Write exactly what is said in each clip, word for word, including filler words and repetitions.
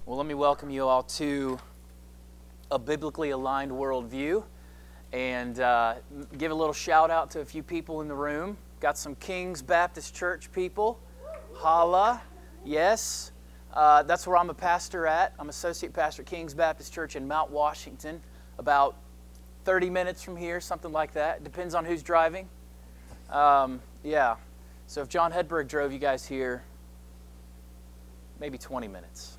Well, let me welcome you all to a biblically aligned worldview and uh, give a little shout out to a few people in the room. Got some Kings Baptist Church people. Holla. Yes. Uh, that's where I'm a pastor at. I'm associate pastor at Kings Baptist Church in Mount Washington, about thirty minutes from here, something like that. Depends on who's driving. Um, yeah. So if John Hedberg drove you guys here, maybe twenty minutes.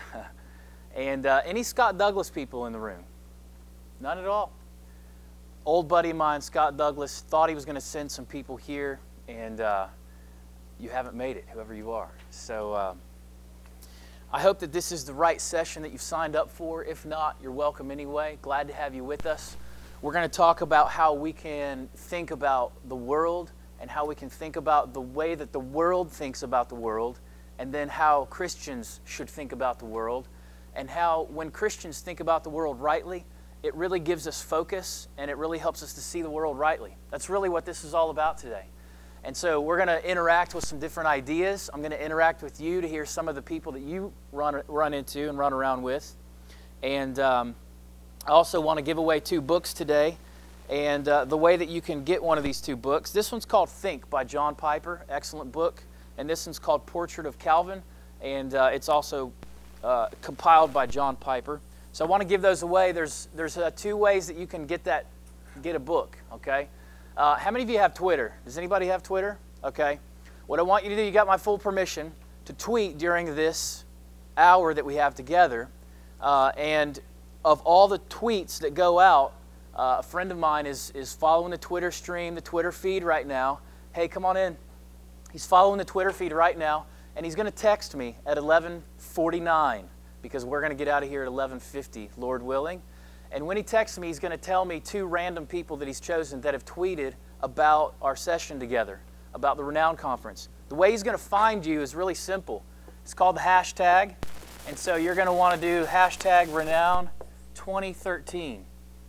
And uh, any Scott Douglas people in the room? None at all. Old buddy of mine, Scott Douglas, thought he was going to send some people here, and uh, you haven't made it, whoever you are. So uh, I hope that this is the right session that you've signed up for. If not, you're welcome anyway. Glad to have you with us. We're going to talk about how we can think about the world and how we can think about the way that the world thinks about the world, and then how Christians should think about the world, and how when Christians think about the world rightly, it really gives us focus and it really helps us to see the world rightly. That's really what this is all about today. And so we're going to interact with some different ideas. I'm going to interact with you to hear some of the people that you run run into and run around with. And um, I also want to give away two books today. And uh, the way that you can get one of these two books, this one's called Think by John Piper, excellent book. And this one's called Portrait of Calvin, and uh, it's also uh, compiled by John Piper. So I want to give those away. There's there's uh, two ways that you can get that get a book. Okay, uh, how many of you have Twitter? Does anybody have Twitter? Okay, what I want you to do, you got my full permission to tweet during this hour that we have together. Uh, and of all the tweets that go out, uh, a friend of mine is is following the Twitter stream, the Twitter feed right now. Hey, come on in. He's following the Twitter feed right now, and he's going to text me at eleven forty-nine because we're going to get out of here at eleven fifty, Lord willing. And when he texts me, he's going to tell me two random people that he's chosen that have tweeted about our session together, about the Renown Conference. The way he's going to find you is really simple. It's called the hashtag, and so you're going to want to do hashtag Renown twenty thirteen.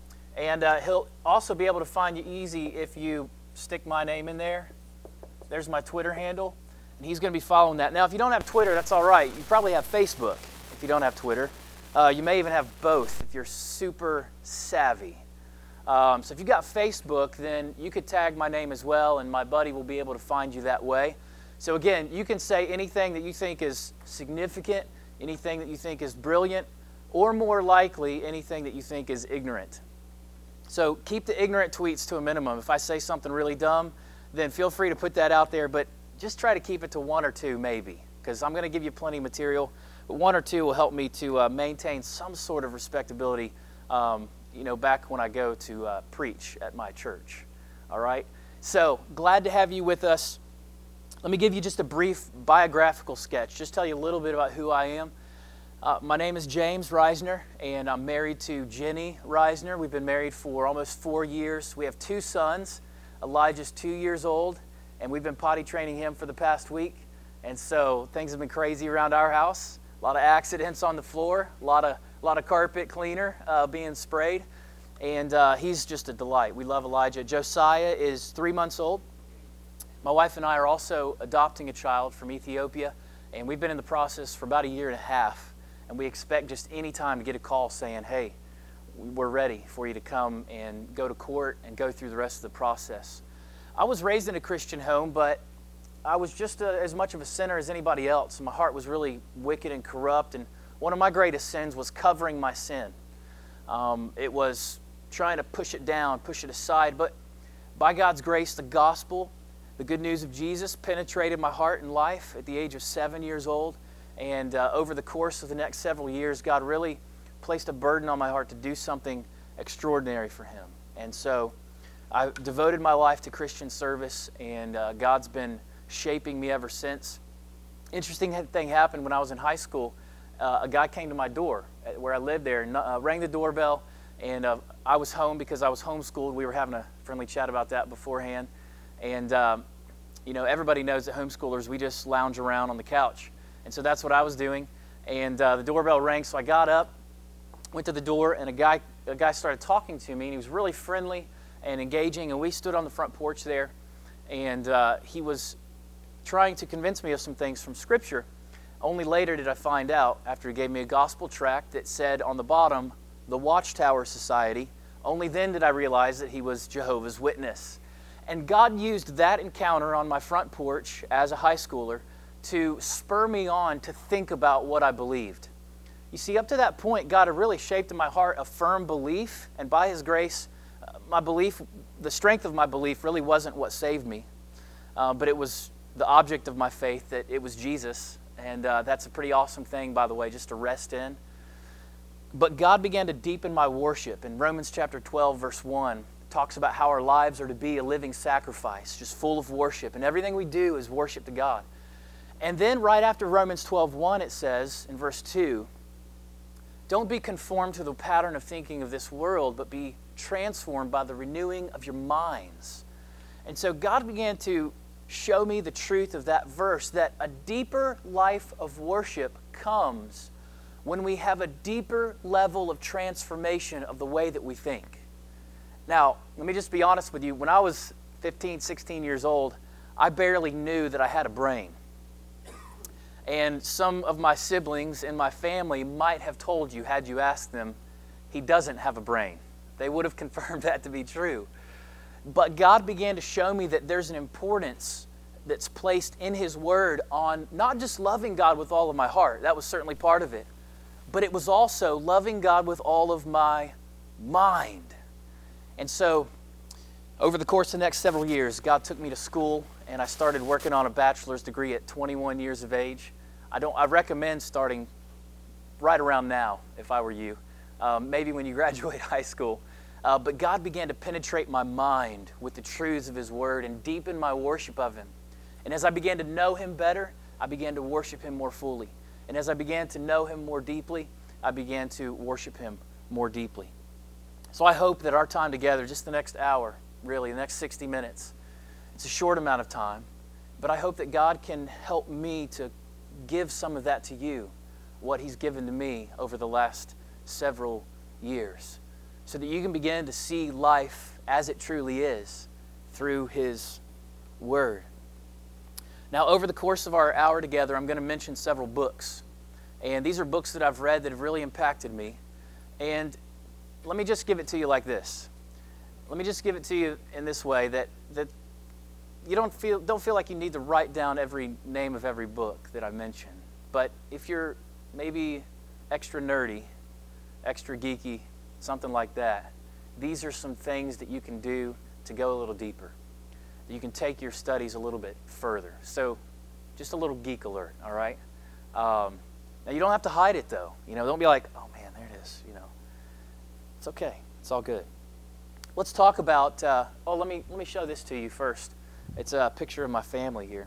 And uh, he'll also be able to find you easy if you stick my name in there. There's my Twitter handle, and he's going to be following that. Now, if you don't have Twitter, that's all right. You probably have Facebook if you don't have Twitter. Uh, you may even have both if you're super savvy. Um, so if you've got Facebook, then you could tag my name as well, and my buddy will be able to find you that way. So again, you can say anything that you think is significant, anything that you think is brilliant, or more likely, anything that you think is ignorant. So keep the ignorant tweets to a minimum. If I say something really dumb, then feel free to put that out there, but just try to keep it to one or two maybe, because I'm going to give you plenty of material, but one or two will help me to uh, maintain some sort of respectability, um, you know, back when I go to uh, preach at my church. All right? So, glad to have you with us. Let me give you just a brief biographical sketch, just tell you a little bit about who I am. Uh, my name is James Reisner, and I'm married to Jenny Reisner. We've been married for almost four years. We have two sons. Elijah's two years old, and we've been potty training him for the past week. And so things have been crazy around our house. A lot of accidents on the floor, a lot of a lot of carpet cleaner uh, being sprayed, and uh, he's just a delight. We love Elijah. Josiah is three months old. My wife and I are also adopting a child from Ethiopia, and we've been in the process for about a year and a half, and we expect just any time to get a call saying, hey, we're ready for you to come and go to court and go through the rest of the process. I was raised in a Christian home, but I was just a, as much of a sinner as anybody else. My heart was really wicked and corrupt, and one of my greatest sins was covering my sin. Um, it was trying to push it down, push it aside, but by God's grace, the gospel, the good news of Jesus penetrated my heart and life at the age of seven years old, and uh, over the course of the next several years, God really placed a burden on my heart to do something extraordinary for Him. And so I devoted my life to Christian service, and uh, God's been shaping me ever since. Interesting thing happened when I was in high school. Uh, a guy came to my door where I lived there and uh, rang the doorbell, and uh, I was home because I was homeschooled. We were having a friendly chat about that beforehand. And, um, you know, everybody knows that homeschoolers, we just lounge around on the couch. And so that's what I was doing. And uh, the doorbell rang, so I got up, went to the door, and a guy a guy started talking to me, and he was really friendly and engaging, and we stood on the front porch there, and uh, he was trying to convince me of some things from Scripture. Only later did I find out, after he gave me a gospel tract that said on the bottom, the Watchtower Society, only then did I realize that he was Jehovah's Witness. And God used that encounter on my front porch as a high schooler to spur me on to think about what I believed. You see, up to that point, God had really shaped in my heart a firm belief, and by His grace, uh, my belief, the strength of my belief really wasn't what saved me, uh, but it was the object of my faith, that it was Jesus, and uh, that's a pretty awesome thing, by the way, just to rest in. But God began to deepen my worship. In Romans chapter twelve, verse one, talks about how our lives are to be a living sacrifice, just full of worship, and everything we do is worship to God. And then right after Romans twelve one, it says in verse two, don't be conformed to the pattern of thinking of this world, but be transformed by the renewing of your minds. And so God began to show me the truth of that verse, that a deeper life of worship comes when we have a deeper level of transformation of the way that we think. Now, let me just be honest with you. When I was fifteen, sixteen years old, I barely knew that I had a brain. And some of my siblings in my family might have told you, had you asked them, he doesn't have a brain. They would have confirmed that to be true. But God began to show me that there's an importance that's placed in His Word on not just loving God with all of my heart. That was certainly part of it. But it was also loving God with all of my mind. And so, over the course of the next several years, God took me to school, and I started working on a bachelor's degree at twenty-one years of age. I don't. I recommend starting right around now, if I were you, um, maybe when you graduate high school. Uh, but God began to penetrate my mind with the truths of His Word and deepen my worship of Him. And as I began to know Him better, I began to worship Him more fully. And as I began to know Him more deeply, I began to worship Him more deeply. So I hope that our time together, just the next hour, really, the next sixty minutes, it's a short amount of time, but I hope that God can help me to give some of that to you, what He's given to me over the last several years, so that you can begin to see life as it truly is through His Word. Now, over the course of our hour together, I'm going to mention several books. And these are books that I've read that have really impacted me. And let me just give it to you like this. Let me just give it to you in this way, that that you don't feel don't feel like you need to write down every name of every book that I mention. But if you're maybe extra nerdy, extra geeky, something like that, these are some things that you can do to go a little deeper. You can take your studies a little bit further. So just a little geek alert, all right? Um, now, you don't have to hide it, though. You know, don't be like, oh, man, there it is. You know, it's okay. It's all good. Let's talk about, uh, oh, let me, let me show this to you first. It's a picture of my family here.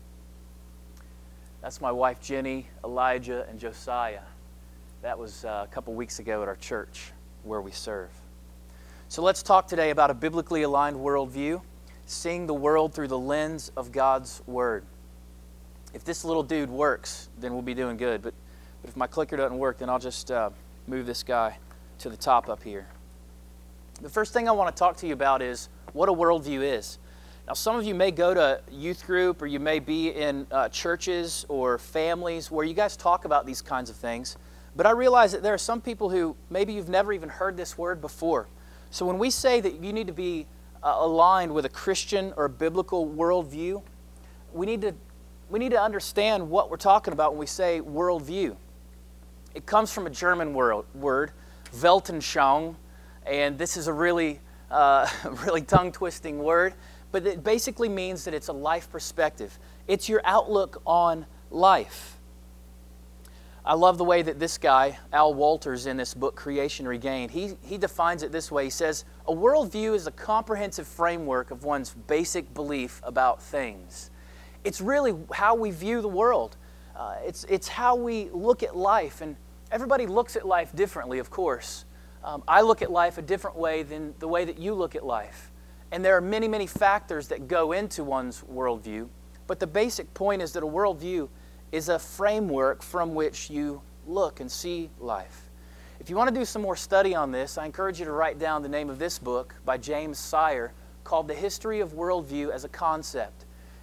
That's my wife, Jenny, Elijah, and Josiah. That was uh, a couple weeks ago at our church where we serve. So let's talk today about a biblically aligned worldview, seeing the world through the lens of God's Word. If this little dude works, then we'll be doing good. But, but if my clicker doesn't work, then I'll just uh, move this guy to the top up here. The first thing I want to talk to you about is what a worldview is. Now, some of you may go to youth group, or you may be in uh, churches or families where you guys talk about these kinds of things. But I realize that there are some people who maybe you've never even heard this word before. So when we say that you need to be uh, aligned with a Christian or a biblical worldview, we need to we need to understand what we're talking about when we say worldview. It comes from a German word, word Weltanschauung, and this is a really uh, really tongue-twisting word, but it basically means that it's a life perspective. It's your outlook on life. I love the way that this guy, Al Wolters, in this book, Creation Regained, he, he defines it this way. He says, a worldview is a comprehensive framework of one's basic belief about things. It's really how we view the world. Uh, it's, it's how we look at life. And everybody looks at life differently, of course. Um, I look at life a different way than the way that you look at life. And there are many, many factors that go into one's worldview. But the basic point is that a worldview is a framework from which you look and see life. If you want to do some more study on this, I encourage you to write down the name of this book by James Sire called The History of Worldview as a Concept.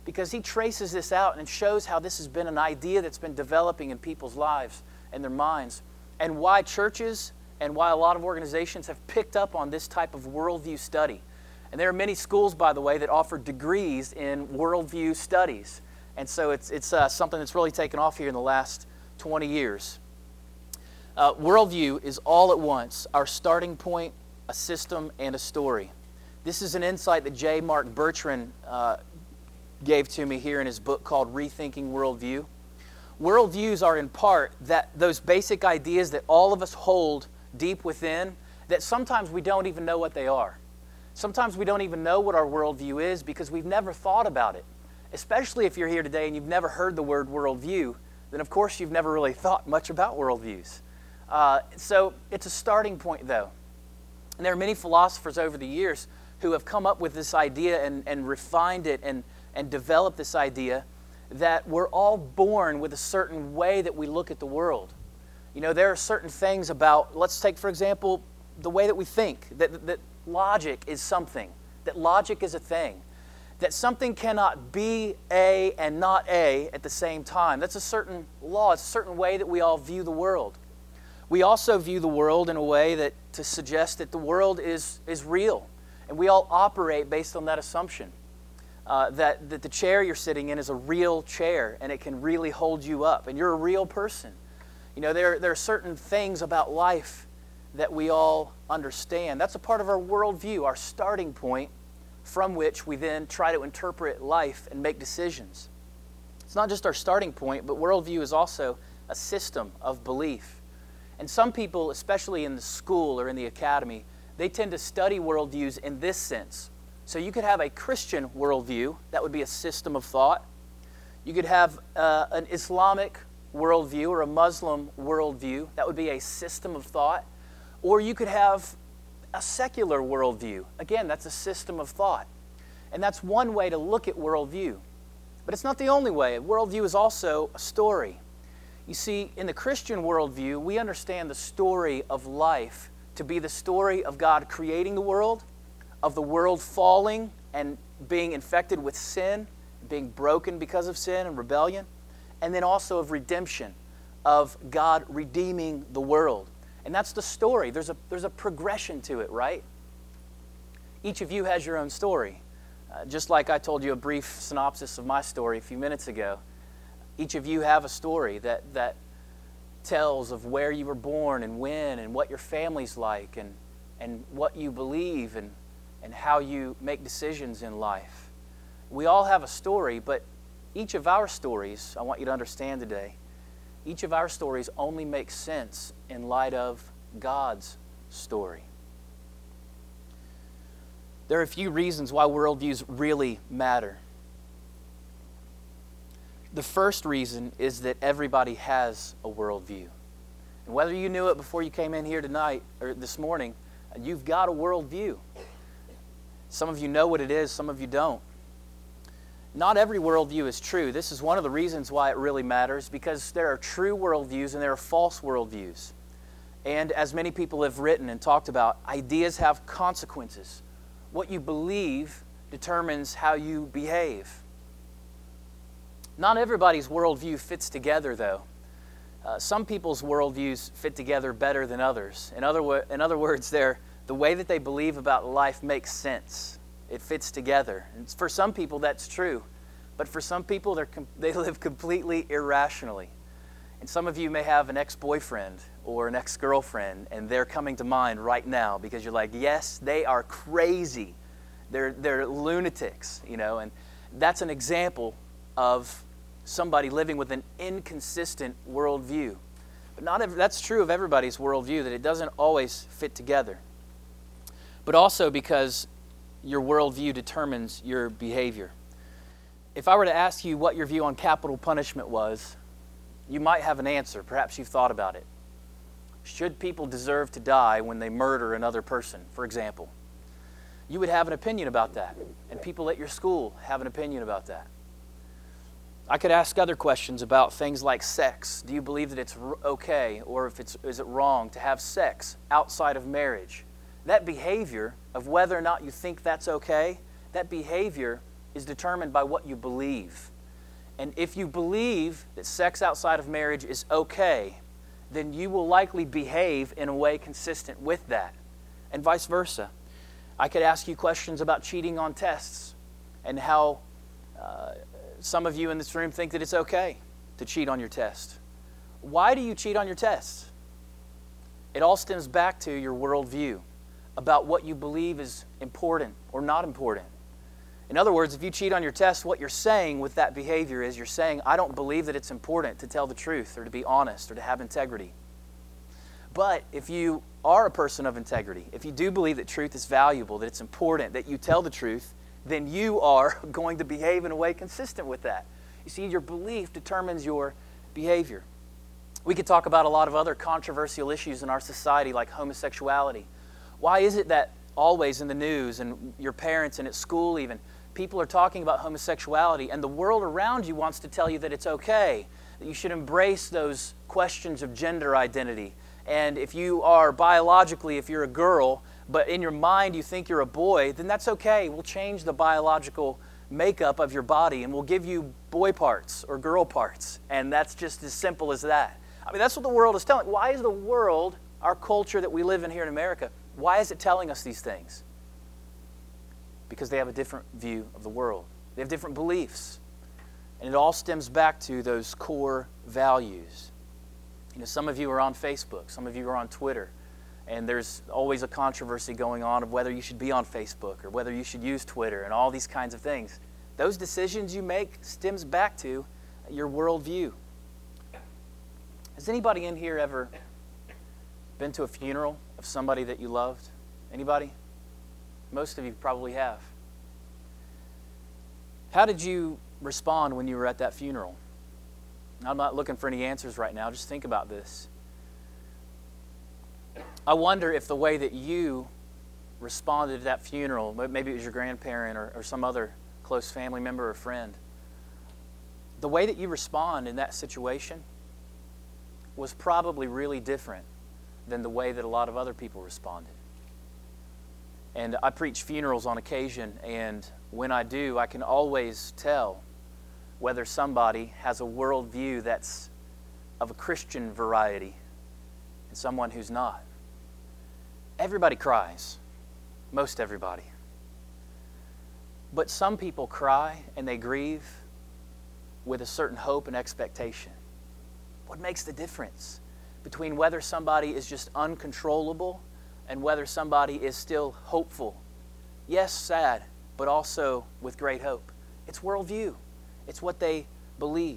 because he traces this out and shows how this has been an idea that's been developing in people's lives and their minds, and why churches and why a lot of organizations have picked up on this type of worldview study. And there are many schools, by the way, that offer degrees in worldview studies. And so it's, it's uh, something that's really taken off here in the last twenty years. Uh, worldview is all at once our starting point, a system, and a story. This is an insight that J. Mark Bertrand uh, gave to me here in his book called Rethinking Worldview. Worldviews are in part that those basic ideas that all of us hold deep within, that sometimes we don't even know what they are. Sometimes we don't even know what our worldview is because we've never thought about it. Especially if you're here today and you've never heard the word worldview, then of course you've never really thought much about worldviews. Uh, so it's a starting point, though. And there are many philosophers over the years who have come up with this idea and, and refined it and, and developed this idea that we're all born with a certain way that we look at the world. You know, there are certain things about, let's take, for example, the way that we think, that, that logic is something, that logic is a thing, that something cannot be A and not A at the same time. That's a certain law, it's a certain way that we all view the world. We also view the world in a way that to suggest that the world is, is real, and we all operate based on that assumption. Uh, that, that the chair you're sitting in is a real chair and it can really hold you up and you're a real person. You know, there, there are certain things about life that we all understand. That's a part of our worldview, our starting point from which we then try to interpret life and make decisions. It's not just our starting point, but worldview is also a system of belief. And some people, especially in the school or in the academy, they tend to study worldviews in this sense. So you could have a Christian worldview, that would be a system of thought. You could have uh, an Islamic worldview or a Muslim worldview, that would be a system of thought. Or you could have a secular worldview. Again, that's a system of thought. And that's one way to look at worldview. But it's not the only way. Worldview is also a story. You see, in the Christian worldview, we understand the story of life to be the story of God creating the world, of the world falling and being infected with sin, being broken because of sin and rebellion, and then also of redemption, of God redeeming the world. And that's the story. There's a, there's a progression to it, right? Each of you has your own story. Uh, just like I told you a brief synopsis of my story a few minutes ago, each of you have a story that, that tells of where you were born and when and what your family's like and, and what you believe and and how you make decisions in life. We all have a story, but each of our stories, I want you to understand today, each of our stories only makes sense in light of God's story. There are a few reasons why worldviews really matter. The first reason is that everybody has a worldview. And whether you knew it before you came in here tonight or this morning, you've got a worldview. Some of you know what it is, some of you don't. Not every worldview is true. This is one of the reasons why it really matters, because there are true worldviews and there are false worldviews. And as many people have written and talked about, ideas have consequences. What you believe determines how you behave. Not everybody's worldview fits together, though. Uh, some people's worldviews fit together better than others. In other, wo- in other words, they're the way that they believe about life makes sense. It fits together. And for some people, that's true. But for some people, they're com- they live completely irrationally. And some of you may have an ex-boyfriend or an ex-girlfriend, and they're coming to mind right now because you're like, yes, they are crazy. They're, they're lunatics, you know. And that's an example of somebody living with an inconsistent worldview. But not every, that's true of everybody's worldview, that it doesn't always fit together. But also because your worldview determines your behavior. If I were to ask you what your view on capital punishment was, you might have an answer. Perhaps you've thought about it. Should people deserve to die when they murder another person, for example? You would have an opinion about that. And people at your school have an opinion about that. I could ask other questions about things like sex. Do you believe that it's okay, or if it's is it wrong to have sex outside of marriage? That behavior of whether or not you think that's okay, that behavior is determined by what you believe. And if you believe that sex outside of marriage is okay, then you will likely behave in a way consistent with that, and vice versa. I could ask you questions about cheating on tests and how uh, some of you in this room think that it's okay to cheat on your test. Why do you cheat on your tests? It all stems back to your worldview about what you believe is important or not important. In other words, if you cheat on your test, what you're saying with that behavior is you're saying, I don't believe that it's important to tell the truth or to be honest or to have integrity. But if you are a person of integrity, if you do believe that truth is valuable, that it's important, that you tell the truth, then you are going to behave in a way consistent with that. You see, your belief determines your behavior. We could talk about a lot of other controversial issues in our society, like homosexuality. Why is it that always in the news and your parents and at school even, people are talking about homosexuality and the world around you wants to tell you that it's okay, that you should embrace those questions of gender identity. And if you are biologically, if you're a girl, but in your mind you think you're a boy, then that's okay. We'll change the biological makeup of your body and we'll give you boy parts or girl parts. And that's just as simple as that. I mean, that's what the world is telling. Why is the world, our culture that we live in here in America, why is it telling us these things? Because they have a different view of the world. They have different beliefs. And it all stems back to those core values. You know, some of you are on Facebook, some of you are on Twitter, and there's always a controversy going on of whether you should be on Facebook or whether you should use Twitter and all these kinds of things. Those decisions you make stems back to your worldview. Has anybody in here ever been to a funeral of somebody that you loved? Anybody? Most of you probably have. How did you respond when you were at that funeral? I'm not looking for any answers right now. Just think about this. I wonder if the way that you responded to that funeral, maybe it was your grandparent or, or some other close family member or friend, the way that you respond in that situation was probably really different than the way that a lot of other people responded. And I preach funerals on occasion, and when I do, I can always tell whether somebody has a worldview that's of a Christian variety and someone who's not. Everybody cries. Most everybody. But some people cry and they grieve with a certain hope and expectation. What makes the difference between whether somebody is just uncontrollable and whether somebody is still hopeful? Yes, sad, but also with great hope. It's worldview. It's what they believe.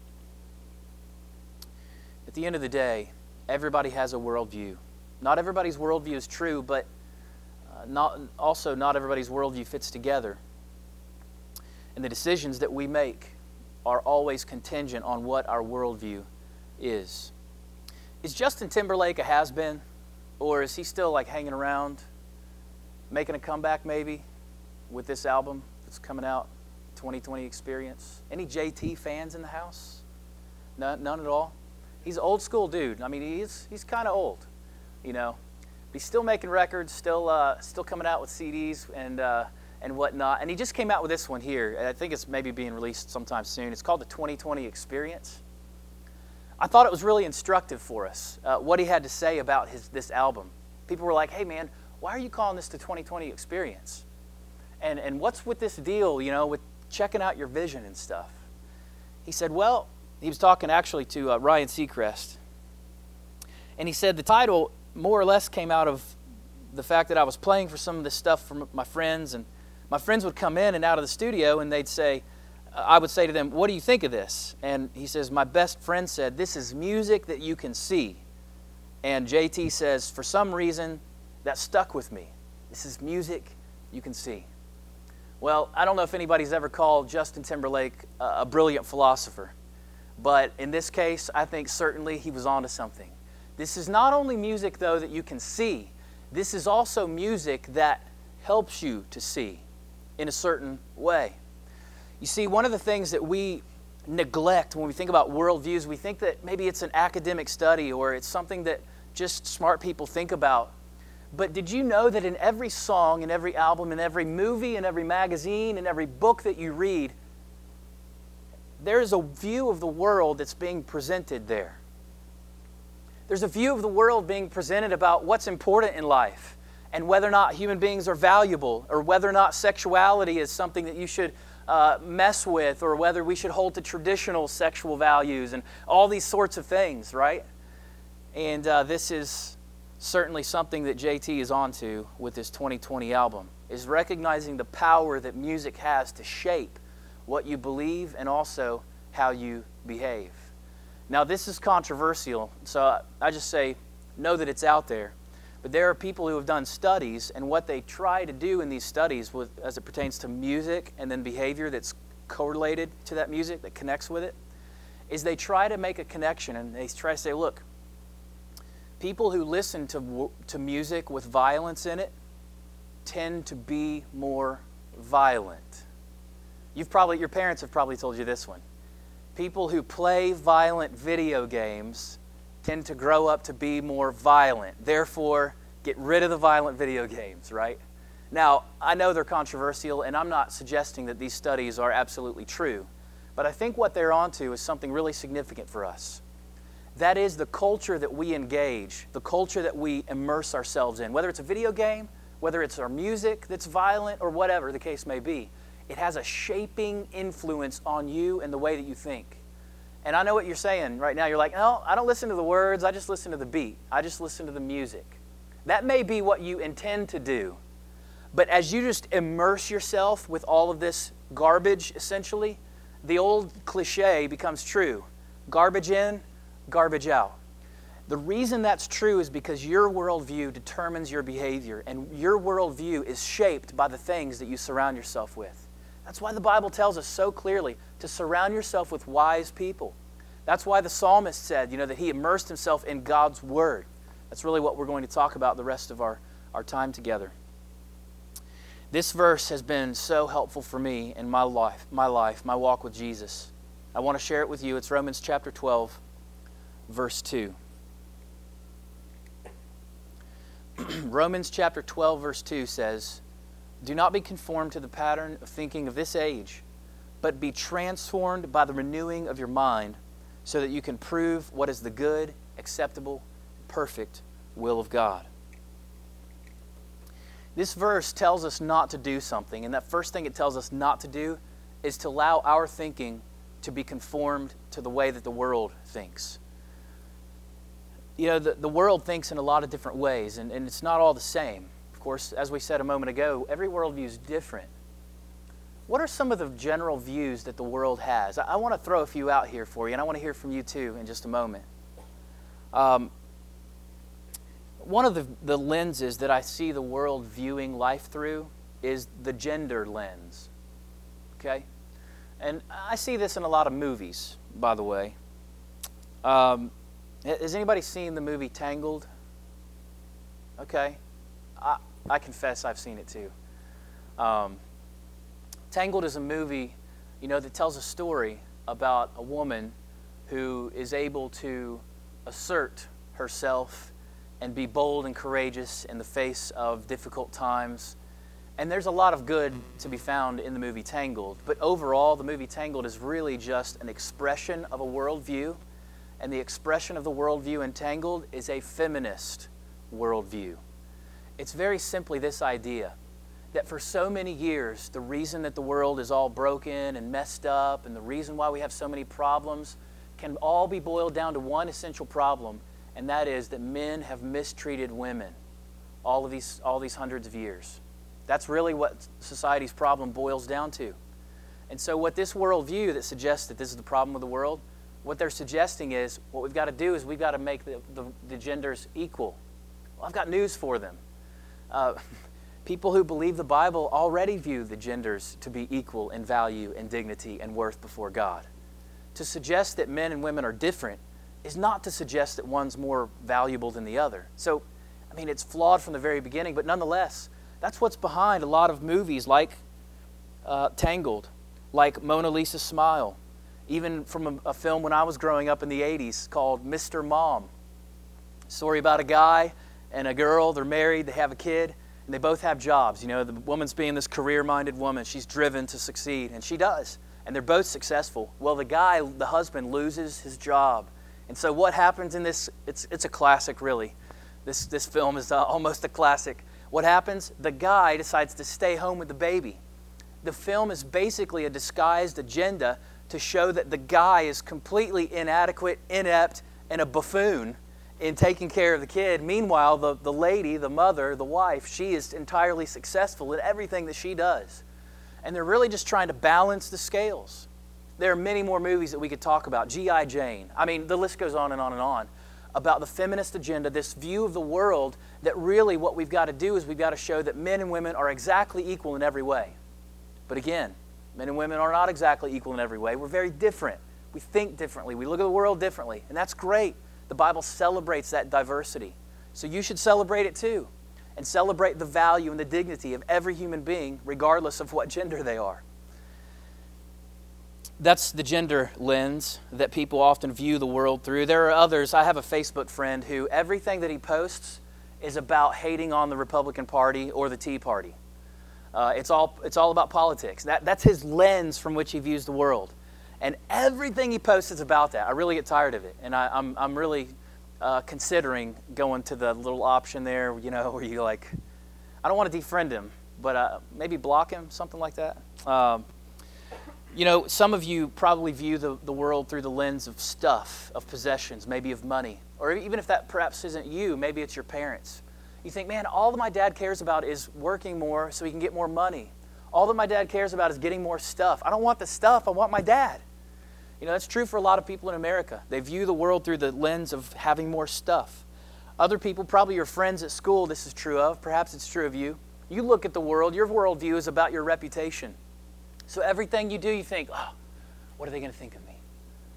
At the end of the day, everybody has a worldview. Not everybody's worldview is true, but uh, not, also not everybody's worldview fits together. And the decisions that we make are always contingent on what our worldview is. Is Justin Timberlake a has-been? Or is he still like hanging around, making a comeback maybe with this album that's coming out, twenty twenty Experience? Any J T fans in the house? None, none at all? He's an old school dude. I mean, he's he's kind of old, you know. But he's still making records, still uh, still coming out with C Ds and uh, and whatnot. And he just came out with this one here. I think it's maybe being released sometime soon. It's called the twenty twenty Experience. I thought it was really instructive for us, uh, what he had to say about his this album. People were like, hey man, why are you calling this the twenty twenty Experience? And and what's with this deal, you know, with checking out your vision and stuff? He said, well, he was talking actually to uh, Ryan Seacrest. And he said the title more or less came out of the fact that I was playing for some of this stuff for my friends, and my friends would come in and out of the studio and they'd say, I would say to them, what do you think of this? And he says, my best friend said, this is music that you can see. And J T says, for some reason, that stuck with me. This is music you can see. Well, I don't know if anybody's ever called Justin Timberlake a, a brilliant philosopher. But in this case, I think certainly he was onto something. This is not only music, though, that you can see. This is also music that helps you to see in a certain way. You see, one of the things that we neglect when we think about worldviews, we think that maybe it's an academic study or it's something that just smart people think about. But did you know that in every song, in every album, in every movie, in every magazine, in every book that you read, there is a view of the world that's being presented there. There's a view of the world being presented about what's important in life and whether or not human beings are valuable, or whether or not sexuality is something that you should uh, mess with, or whether we should hold to traditional sexual values and all these sorts of things, right? And uh, this is certainly something that J T is onto with this twenty twenty album, is recognizing the power that music has to shape what you believe and also how you behave. Now, this is controversial, so I just say, know that it's out there. But there are people who have done studies, and what they try to do in these studies with, as it pertains to music and then behavior that's correlated to that music, that connects with it, is they try to make a connection, and they try to say, look, people who listen to, to music with violence in it tend to be more violent. You've probably, your parents have probably told you this one. People who play violent video games tend to grow up to be more violent. Therefore, get rid of the violent video games, right? Now, I know they're controversial, and I'm not suggesting that these studies are absolutely true. But I think what they're onto is something really significant for us. That is the culture that we engage, the culture that we immerse ourselves in. Whether it's a video game, whether it's our music that's violent, or whatever the case may be. It has a shaping influence on you and the way that you think. And I know what you're saying right now. You're like, no, I don't listen to the words. I just listen to the beat. I just listen to the music. That may be what you intend to do. But as you just immerse yourself with all of this garbage, essentially, the old cliche becomes true. Garbage in, garbage out. The reason that's true is because your worldview determines your behavior, and your worldview is shaped by the things that you surround yourself with. That's why the Bible tells us so clearly to surround yourself with wise people. That's why the psalmist said, you know, that he immersed himself in God's Word. That's really what we're going to talk about the rest of our, our time together. This verse has been so helpful for me in my life, my life, my walk with Jesus. I want to share it with you. It's Romans chapter twelve, verse two. Romans chapter twelve, verse two says, "Do not be conformed to the pattern of thinking of this age, but be transformed by the renewing of your mind, so that you can prove what is the good, acceptable, perfect will of God." This verse tells us not to do something, and that first thing it tells us not to do is to allow our thinking to be conformed to the way that the world thinks. You know, the, the world thinks in a lot of different ways, and, and it's not all the same. Of course, as we said a moment ago, every worldview is different. What are some of the general views that the world has? I, I want to throw a few out here for you, and I want to hear from you too in just a moment. Um, one of the, the lenses that I see the world viewing life through is the gender lens. Okay? And I see this in a lot of movies, by the way. Um, has anybody seen the movie Tangled? Okay. I, I confess I've seen it too. Um, Tangled is a movie, you know, that tells a story about a woman who is able to assert herself and be bold and courageous in the face of difficult times. And there's a lot of good to be found in the movie Tangled. But overall, the movie Tangled is really just an expression of a worldview. And the expression of the worldview in Tangled is a feminist worldview. It's very simply this idea that for so many years, the reason that the world is all broken and messed up and the reason why we have so many problems can all be boiled down to one essential problem, and that is that men have mistreated women all of these, all these hundreds of years. That's really what society's problem boils down to. And so what this worldview that suggests that this is the problem with the world, what they're suggesting is what we've got to do is we've got to make the, the, the genders equal. Well, I've got news for them. Uh, people who believe the Bible already view the genders to be equal in value and dignity and worth before God. To suggest that men and women are different is not to suggest that one's more valuable than the other. So, I mean, it's flawed from the very beginning, but nonetheless, that's what's behind a lot of movies like uh, Tangled, like Mona Lisa's Smile, even from a, a film when I was growing up in the eighties called Mister Mom. Story about a guy and a girl, they're married, they have a kid, and they both have jobs. You know, the woman's being this career-minded woman. She's driven to succeed, and she does. And they're both successful. Well, the guy, the husband, loses his job. And so what happens in this, it's it's a classic, really. This, this film is uh, almost a classic. What happens? The guy decides to stay home with the baby. The film is basically a disguised agenda to show that the guy is completely inadequate, inept, and a buffoon in taking care of the kid. Meanwhile, the, the lady, the mother, the wife, she is entirely successful in everything that she does. And they're really just trying to balance the scales. There are many more movies that we could talk about. G I Jane. I mean, the list goes on and on and on about the feminist agenda, this view of the world that really what we've got to do is we've got to show that men and women are exactly equal in every way. But again, men and women are not exactly equal in every way. We're very different. We think differently. We look at the world differently. And that's great. The Bible celebrates that diversity. So you should celebrate it too. And celebrate the value and the dignity of every human being, regardless of what gender they are. That's the gender lens that people often view the world through. There are others. I have a Facebook friend who everything that he posts is about hating on the Republican Party or the Tea Party. Uh, it's all it's all about politics. That, that's his lens from which he views the world. And everything he posts is about that. I really get tired of it. And I, I'm, I'm really uh, considering going to the little option there, you know, where you like, I don't want to defriend him, but uh, maybe block him, something like that. Um, you know, some of you probably view the, the world through the lens of stuff, of possessions, maybe of money. Or even if that perhaps isn't you, maybe it's your parents. You think, man, all that my dad cares about is working more so he can get more money. All that my dad cares about is getting more stuff. I don't want the stuff, I want my dad. You know, that's true for a lot of people in America. They view the world through the lens of having more stuff. Other people, probably your friends at school, this is true of. Perhaps it's true of you. You look at the world, your worldview is about your reputation. So everything you do, you think, oh, what are they going to think of me?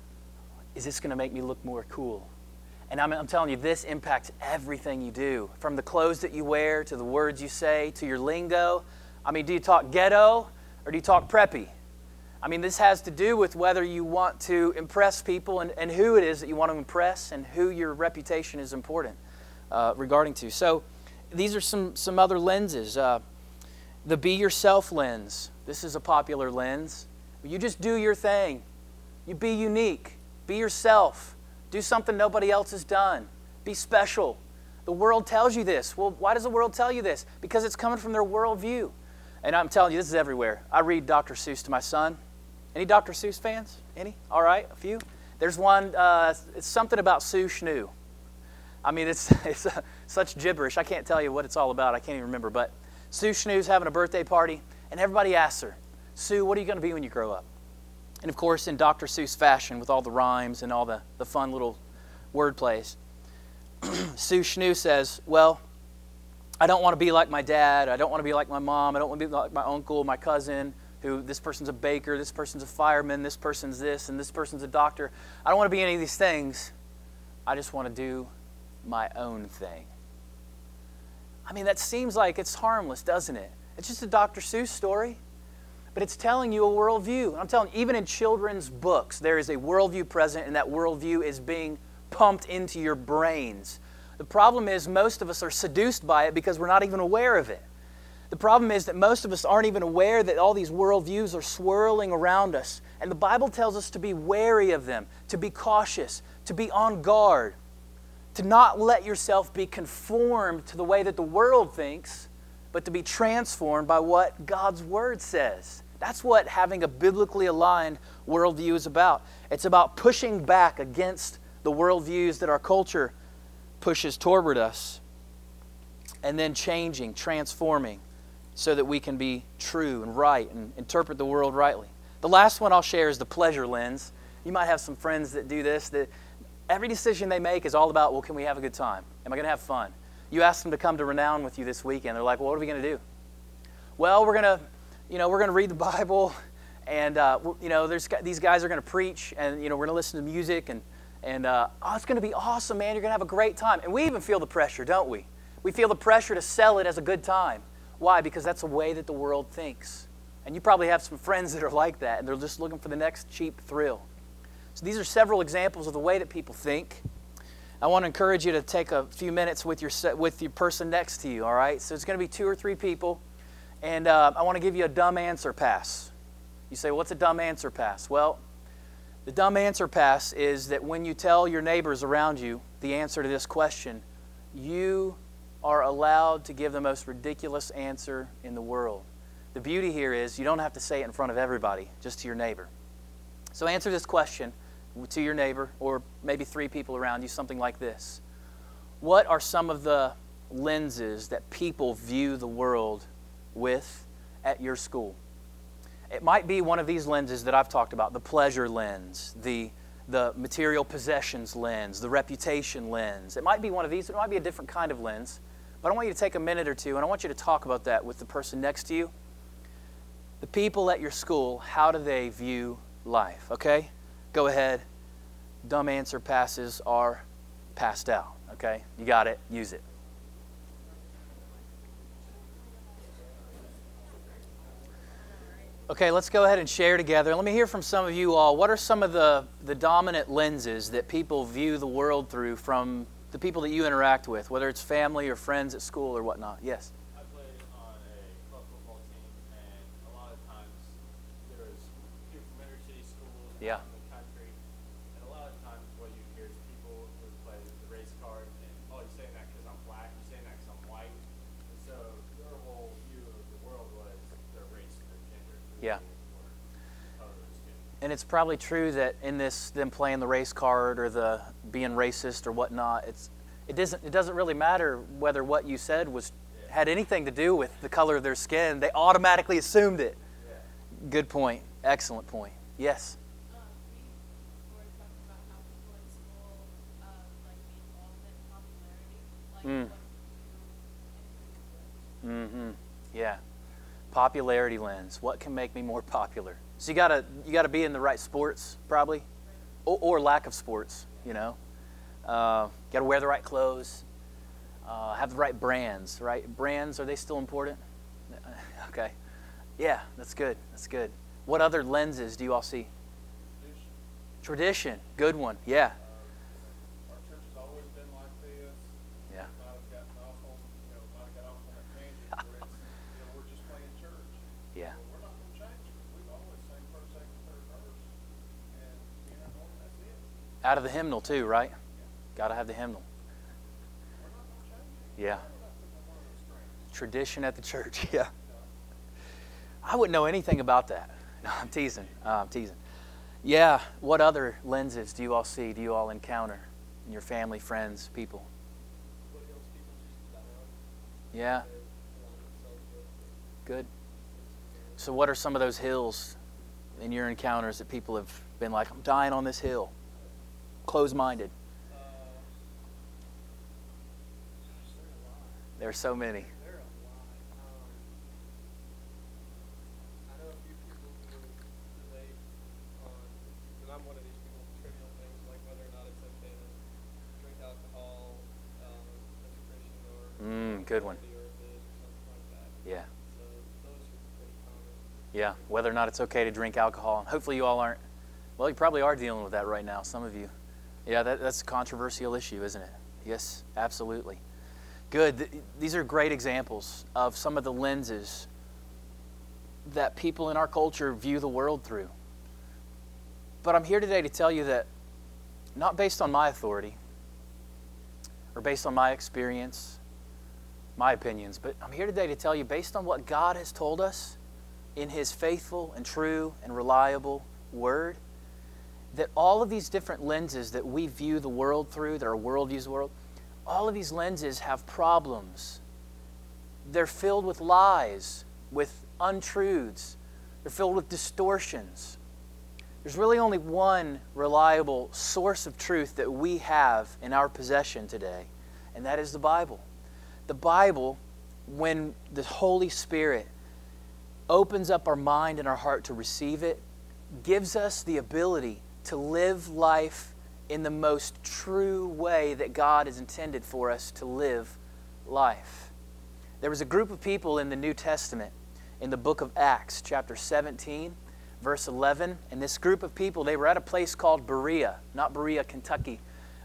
Is this going to make me look more cool? And I'm, I'm telling you, this impacts everything you do, from the clothes that you wear, to the words you say, to your lingo. I mean, do you talk ghetto or do you talk preppy? I mean, this has to do with whether you want to impress people and, and who it is that you want to impress and who your reputation is important uh, regarding to. So these are some, some other lenses. Uh, the Be Yourself lens. This is a popular lens. You just do your thing. You be unique. Be yourself. Do something nobody else has done. Be special. The world tells you this. Well, why does the world tell you this? Because it's coming from their worldview. And I'm telling you, this is everywhere. I read Doctor Seuss to my son. Any Doctor Seuss fans? Any? All right, a few. There's one, uh, it's something about Sue Schnoo. I mean, it's, it's uh, such gibberish. I can't tell you what it's all about. I can't even remember. But Sue Schnoo's having a birthday party, and everybody asks her, Sue, what are you going to be when you grow up? And of course, in Doctor Seuss fashion, with all the rhymes and all the, the fun little word plays, Sue Schnoo says, well, I don't want to be like my dad. I don't want to be like my mom. I don't want to be like my uncle, my cousin, who this person's a baker, this person's a fireman, this person's this, and this person's a doctor. I don't want to be any of these things. I just want to do my own thing. I mean, that seems like it's harmless, doesn't it? It's just a Doctor Seuss story. But it's telling you a worldview. And I'm telling you, even in children's books, there is a worldview present, and that worldview is being pumped into your brains. The problem is most of us are seduced by it because we're not even aware of it. The problem is that most of us aren't even aware that all these worldviews are swirling around us. And the Bible tells us to be wary of them, to be cautious, to be on guard, to not let yourself be conformed to the way that the world thinks, but to be transformed by what God's Word says. That's what having a biblically aligned worldview is about. It's about pushing back against the worldviews that our culture pushes toward us, and then changing, transforming, so that we can be true and right and interpret the world rightly. The last one I'll share is the pleasure lens. You might have some friends that do this, that every decision they make is all about, well, can we have a good time? Am I going to have fun? You ask them to come to Renown with you this weekend. They're like, well, what are we going to do? Well, we're going to, you know, we're going to read the Bible, and, uh, you know, there's these guys are going to preach, and, you know, we're going to listen to music, and, and uh, oh, it's going to be awesome, man. You're going to have a great time. And we even feel the pressure, don't we? We feel the pressure to sell it as a good time. Why? Because that's the way that the world thinks. And you probably have some friends that are like that, and they're just looking for the next cheap thrill. So these are several examples of the way that people think. I want to encourage you to take a few minutes with your with your person next to you, all right? So it's going to be two or three people, and uh, I want to give you a dumb answer pass. You say, what's a dumb answer pass? Well, the dumb answer pass is that when you tell your neighbors around you the answer to this question, you are allowed to give the most ridiculous answer in the world. The beauty here is you don't have to say it in front of everybody, just to your neighbor. So answer this question to your neighbor, or maybe three people around you, something like this. What are some of the lenses that people view the world with at your school? It might be one of these lenses that I've talked about, the pleasure lens, the, the material possessions lens, the reputation lens. It might be one of these, it might be a different kind of lens, but I want you to take a minute or two, and I want you to talk about that with the person next to you. The people at your school, how do they view life, okay? Go ahead. Dumb answer passes are passed out, okay? You got it. Use it. Okay, let's go ahead and share together. Let me hear from some of you all. What are some of the, the dominant lenses that people view the world through from the people that you interact with, whether it's family or friends at school or whatnot? Yes? I played on a club football team, and a lot of times there was people from inner city schools Yeah. out in the country, and a lot of times what you hear is people who play the race card, and, oh, you're saying that because I'm black, you're saying that because I'm white. And so their whole view of the world was their race, their gender, Yeah. or color of their skin. And it's probably true that in this, them playing the race card or the being racist or whatnot, it's it doesn't it doesn't really matter whether what you said was had anything to do with the color of their skin. They automatically assumed it. Yeah. Good point. Excellent point. Yes. Um, we were talking about how people in school uh, like be involved in popularity, like Mm. what you do. Mm-hmm. Yeah. Popularity lens. What can make me more popular? So you gotta you gotta be in the right sports, probably, or, or lack of sports. You know, uh, gotta wear the right clothes, uh, have the right brands. Right? Brands, are they still important? Okay. Yeah, that's good. That's good. What other lenses do you all see? Tradition. Tradition. Good one. Yeah. Our church has always been like this. Yeah. Might have gotten off on, you know, might have got off on a tangent where it's, you know, we're just playing church. Yeah. Well, we're not going to change it. We've always sang first, second, third verse, and you know, that's it. Out of the hymnal too, right? Got to have the hymnal. We're not going to change it. Yeah. We're not putting on one of those strings. Tradition at the church. Yeah. I wouldn't know anything about that. No, I'm teasing. Uh, I'm teasing. Yeah. What other lenses do you all see? Do you all encounter in your family, friends, people? What else people just die on? Yeah. They align themselves with. Good. So what are some of those hills in your encounters that people have been like, I'm dying on this hill? Closed-minded. Uh, gosh, there are a lot. There's so many. There are a lot. Um, I know a few people who debate on, and I'm one of these people, trivial things like whether or not it's okay to drink alcohol um, as a Christian or Mm, good one. or a bit or something like that. Yeah. So those are pretty common. Yeah. Whether or not it's okay to drink alcohol. Hopefully you all aren't. Well, you probably are dealing with that right now, some of you. Yeah, that, that's a controversial issue, isn't it? Yes, absolutely. Good. Th- these are great examples of some of the lenses that people in our culture view the world through. But I'm here today to tell you that not based on my authority or based on my experience, my opinions, but I'm here today to tell you based on what God has told us in His faithful and true and reliable Word, that all of these different lenses that we view the world through, that our world views the world, all of these lenses have problems. They're filled with lies, with untruths. They're filled with distortions. There's really only one reliable source of truth that we have in our possession today, and that is the Bible. The Bible, when the Holy Spirit opens up our mind and our heart to receive it, gives us the ability to live life in the most true way that God has intended for us to live life. There was a group of people in the New Testament in the book of Acts, chapter seventeen, verse eleven, and this group of people, they were at a place called Berea, not Berea, Kentucky,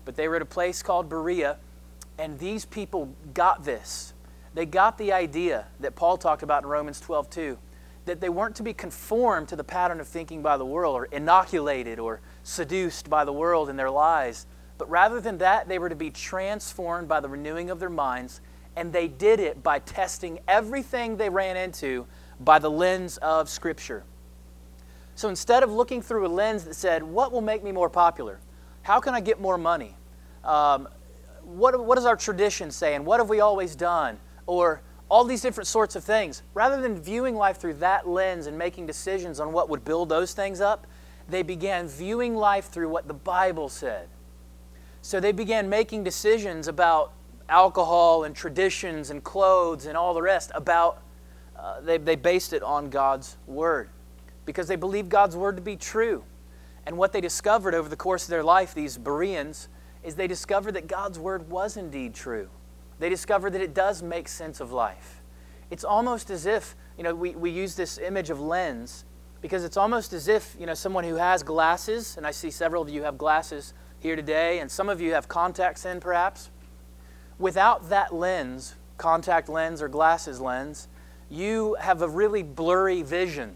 but they were at a place called Berea, and these people got this. They got the idea that Paul talked about in Romans twelve two, that they weren't to be conformed to the pattern of thinking by the world or inoculated or seduced by the world and their lies, but rather than that, they were to be transformed by the renewing of their minds, and they did it by testing everything they ran into by the lens of Scripture. So instead of looking through a lens that said, what will make me more popular? How can I get more money? Um, what, what does our tradition say, and what have we always done? Or all these different sorts of things. Rather than viewing life through that lens and making decisions on what would build those things up, they began viewing life through what the Bible said. So they began making decisions about alcohol and traditions and clothes and all the rest about, uh, they, they based it on God's Word because they believed God's Word to be true. And what they discovered over the course of their life, these Bereans, is they discovered that God's Word was indeed true. They discovered that it does make sense of life. It's almost as if, you know, we, we use this image of lens because it's almost as if, you know, someone who has glasses, and I see several of you have glasses here today, and some of you have contacts in perhaps. Without that lens, contact lens or glasses lens, you have a really blurry vision.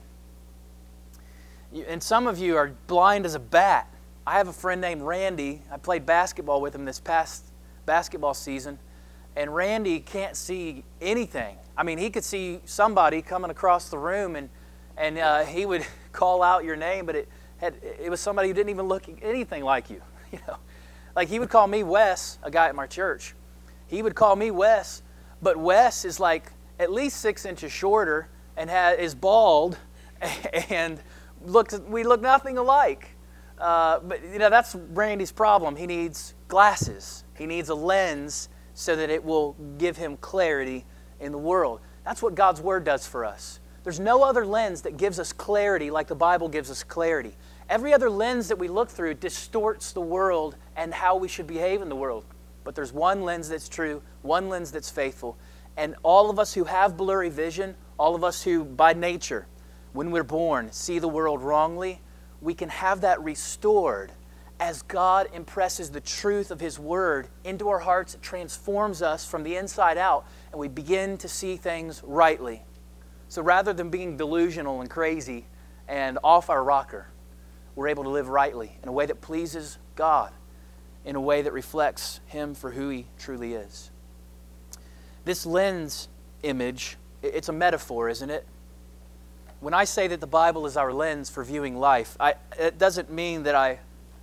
You, and some of you are blind as a bat. I have a friend named Randy. I played basketball with him this past basketball season, and Randy can't see anything. I mean, he could see somebody coming across the room, and and uh, he would call out your name, but it had it was somebody who didn't even look anything like you. You know, like he would call me Wes, a guy at my church. He would call me Wes, but Wes is like at least six inches shorter and ha- is bald, and looks. We look nothing alike. Uh, but you know that's Randy's problem. He needs glasses. He needs a lens so that it will give him clarity in the world. That's what God's Word does for us. There's no other lens that gives us clarity like the Bible gives us clarity. Every other lens that we look through distorts the world and how we should behave in the world. But there's one lens that's true, one lens that's faithful. And all of us who have blurry vision, all of us who by nature, when we're born, see the world wrongly, we can have that restored as God impresses the truth of His Word into our hearts. It transforms us from the inside out, and we begin to see things rightly. So rather than being delusional and crazy and off our rocker, we're able to live rightly in a way that pleases God, in a way that reflects Him for who He truly is. This lens image, it's a metaphor, isn't it? When I say that the Bible is our lens for viewing life, I, it doesn't mean that I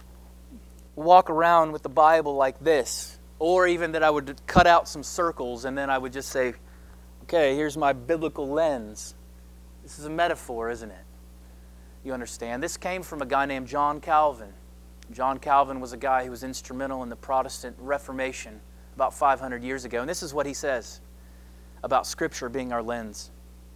walk around with the Bible like this, or even that I would cut out some circles and then I would just say, okay, here's my biblical lens. This is a metaphor, isn't it? You understand? This came from a guy named John Calvin. John Calvin was a guy who was instrumental in the Protestant Reformation about five hundred years ago. And this is what he says about Scripture being our lens.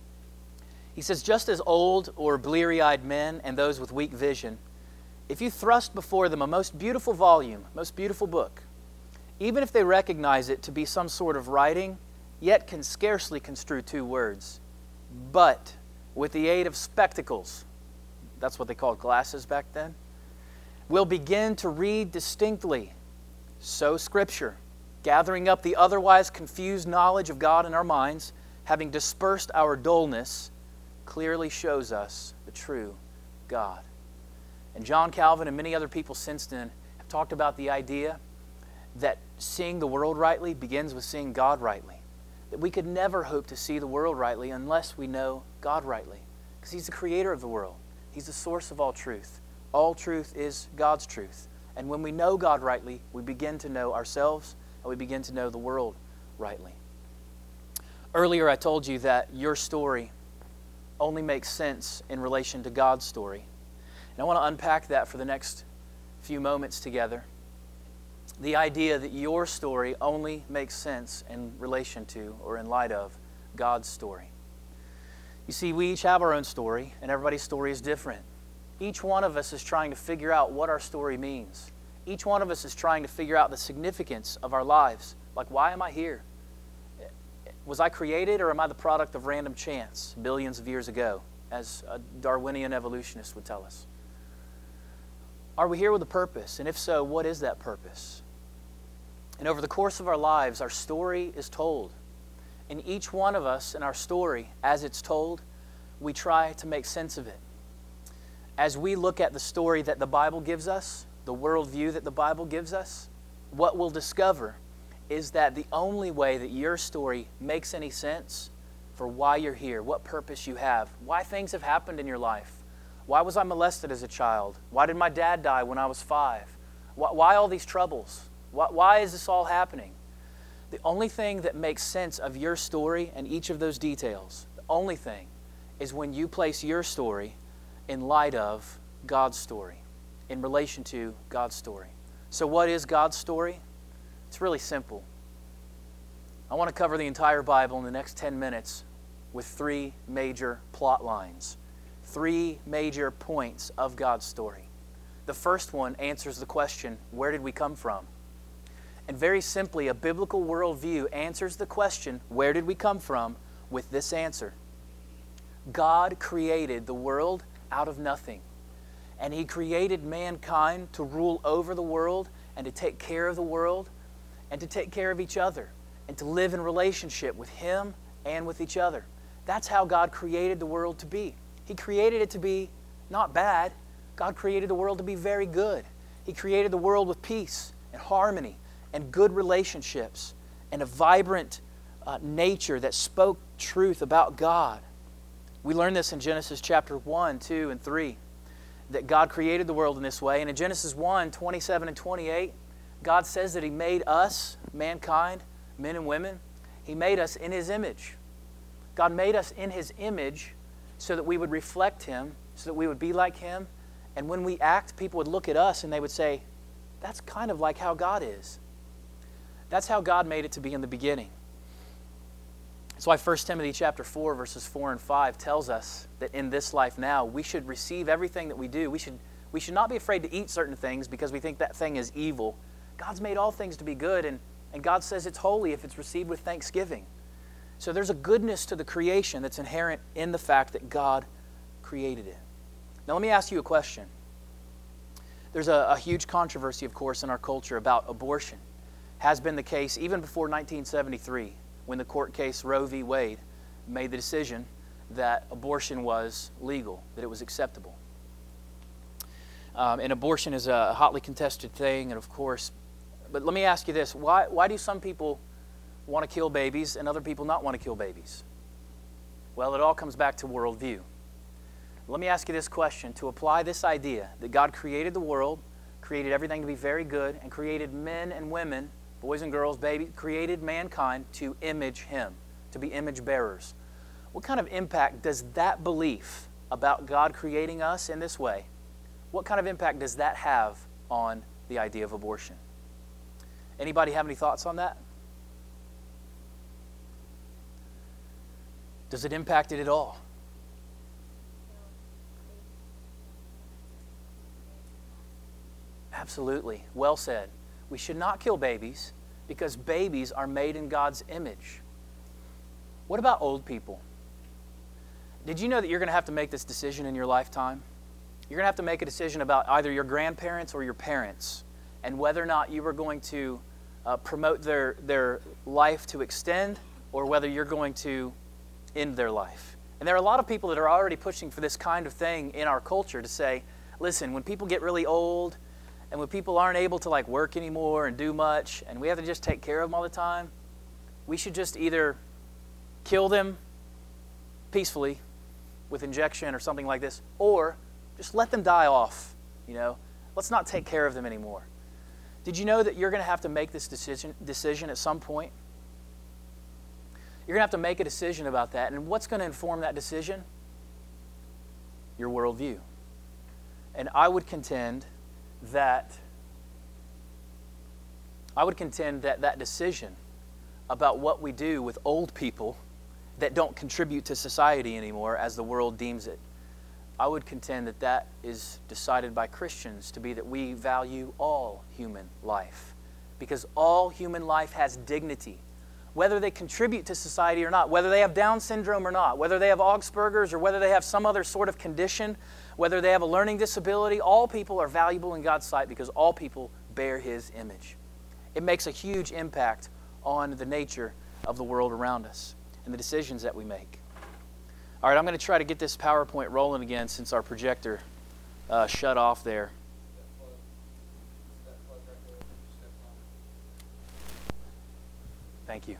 He says, just as old or bleary-eyed men and those with weak vision, if you thrust before them a most beautiful volume, most beautiful book, even if they recognize it to be some sort of writing, yet can scarcely construe two words, but with the aid of spectacles, that's what they called glasses back then, will begin to read distinctly. So Scripture, gathering up the otherwise confused knowledge of God in our minds, having dispersed our dullness, clearly shows us the true God. And John Calvin and many other people since then have talked about the idea that seeing the world rightly begins with seeing God rightly. That we could never hope to see the world rightly unless we know God rightly. Because He's the creator of the world. He's the source of all truth. All truth is God's truth. And when we know God rightly, we begin to know ourselves and we begin to know the world rightly. Earlier I told you that your story only makes sense in relation to God's story. And I want to unpack that for the next few moments together. The idea that your story only makes sense in relation to or in light of God's story. You see, we each have our own story, and everybody's story is different. Each one of us is trying to figure out what our story means. Each one of us is trying to figure out the significance of our lives. Like, why am I here? Was I created, or am I the product of random chance billions of years ago, as a Darwinian evolutionist would tell us? Are we here with a purpose? And if so, what is that purpose? And over the course of our lives, our story is told. And each one of us in our story, as it's told, we try to make sense of it. As we look at the story that the Bible gives us, the worldview that the Bible gives us, what we'll discover is that the only way that your story makes any sense for why you're here, what purpose you have, why things have happened in your life. Why was I molested as a child? Why did my dad die when I was five? Why, why all these troubles? Why, why is this all happening? The only thing that makes sense of your story and each of those details, the only thing, is when you place your story in light of God's story, in relation to God's story. So what is God's story? It's really simple. I want to cover the entire Bible in the next ten minutes with three major plot lines, three major points of God's story. The first one answers the question, where did we come from? And very simply, a biblical worldview answers the question, where did we come from, with this answer. God created the world out of nothing. And He created mankind to rule over the world and to take care of the world and to take care of each other and to live in relationship with Him and with each other. That's how God created the world to be. He created it to be not bad. God created the world to be very good. He created the world with peace and harmony and good relationships and a vibrant uh, nature that spoke truth about God. We learn this in Genesis chapter one, two, and three, that God created the world in this way. And in Genesis one, twenty-seven and twenty-eight, God says that He made us, mankind, men and women, He made us in His image. God made us in His image so that we would reflect Him, so that we would be like Him. And when we act, people would look at us and they would say, that's kind of like how God is. That's how God made it to be in the beginning. That's why First Timothy chapter four, verses four and five tells us that in this life now, we should receive everything that we do. We should, we should not be afraid to eat certain things because we think that thing is evil. God's made all things to be good, and, and God says it's holy if it's received with thanksgiving. So there's a goodness to the creation that's inherent in the fact that God created it. Now let me ask you a question. There's a, a huge controversy, of course, in our culture about abortion. Has been the case even before nineteen seventy-three, when the court case Roe v. Wade made the decision that abortion was legal, that it was acceptable. Um, and abortion is a hotly contested thing, and of course, but let me ask you this. Why, why do some people want to kill babies and other people not want to kill babies? Well, it all comes back to worldview. Let me ask you this question. To apply this idea that God created the world, created everything to be very good, and created men and women, boys and girls, babies, created mankind to image Him, to be image bearers. What kind of impact does that belief about God creating us in this way, what kind of impact does that have on the idea of abortion? Anybody have any thoughts on that? Does it impact it at all? Absolutely. Well said. We should not kill babies because babies are made in God's image. What about old people? Did you know that you're going to have to make this decision in your lifetime? You're going to have to make a decision about either your grandparents or your parents and whether or not you are going to uh, promote their, their life to extend or whether you're going to end their life. And there are a lot of people that are already pushing for this kind of thing in our culture to say, listen, when people get really old and when people aren't able to like work anymore and do much and we have to just take care of them all the time, we should just either kill them peacefully with injection or something like this, or just let them die off, you know. Let's not take care of them anymore. Did you know that you're going to have to make this decision decision at some point? You're going to have to make a decision about that. And what's going to inform that decision? Your worldview. And I would contend that I would contend that that decision about what we do with old people that don't contribute to society anymore as the world deems it, I would contend that that is decided by Christians to be that we value all human life because all human life has dignity. Whether they contribute to society or not, whether they have Down syndrome or not, whether they have Augsburger's or whether they have some other sort of condition, whether they have a learning disability, all people are valuable in God's sight because all people bear His image. it makes a huge impact on the nature of the world around us and the decisions that we make. All right, I'm going to try to get this PowerPoint rolling again since our projector uh, shut off there. Thank you.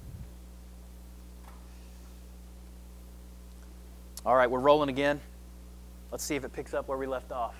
All right, we're rolling again. Let's see if it picks up where we left off.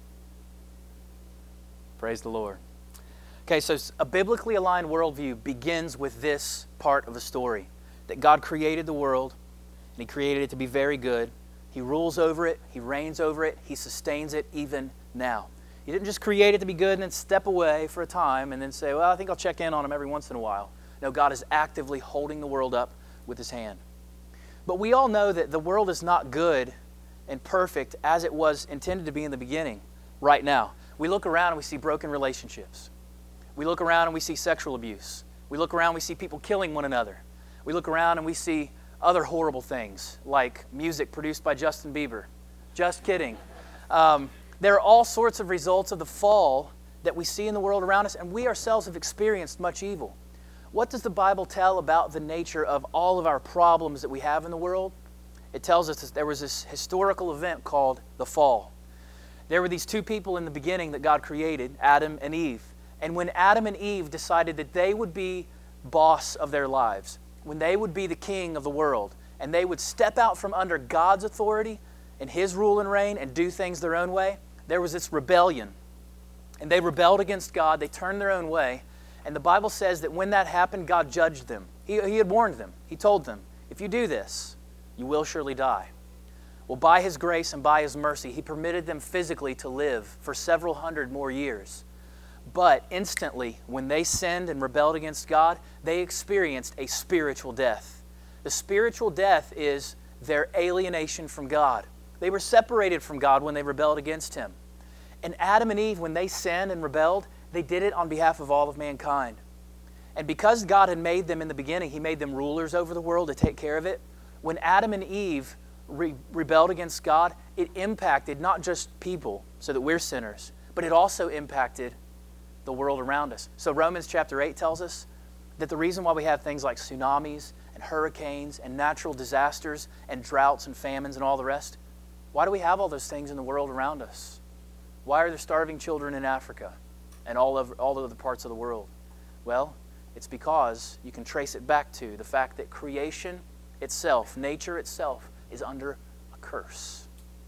Praise the Lord. Okay, so a biblically aligned worldview begins with this part of the story, that God created the world, and He created it to be very good. He rules over it, He reigns over it, He sustains it even now. He didn't just create it to be good and then step away for a time and then say, well, I think I'll check in on Him every once in a while. No, God is actively holding the world up with His hand. But we all know that the world is not good and perfect as it was intended to be in the beginning right now. We look around and we see broken relationships. We look around and we see sexual abuse. We look around and we see people killing one another. We look around and we see other horrible things like music produced by Justin Bieber. Just kidding. Um, there are all sorts of results of the fall that we see in the world around us, and we ourselves have experienced much evil. What does the Bible tell about the nature of all of our problems that we have in the world? It tells us that there was this historical event called the fall. There were these two people in the beginning that God created, Adam and Eve. And when Adam and Eve decided that they would be boss of their lives, when they would be the king of the world, and they would step out from under God's authority and His rule and reign and do things their own way, there was this rebellion. And they rebelled against God. They turned their own way. And the Bible says that when that happened, God judged them. He, he had warned them. He told them, if you do this, you will surely die. Well, by His grace and by His mercy, He permitted them physically to live for several hundred more years. But instantly, when they sinned and rebelled against God, they experienced a spiritual death. The spiritual death is their alienation from God. They were separated from God when they rebelled against Him. And Adam and Eve, when they sinned and rebelled, they did it on behalf of all of mankind. And because God had made them in the beginning, He made them rulers over the world to take care of it. When Adam and Eve re- rebelled against God, it impacted not just people, so that we're sinners, but it also impacted the world around us. So Romans chapter eight tells us that the reason why we have things like tsunamis and hurricanes and natural disasters and droughts and famines and all the rest, why do we have all those things in the world around us? Why are there starving children in Africa and all over all other parts of the world? Well, it's because you can trace it back to the fact that creation itself, nature itself, is under a curse.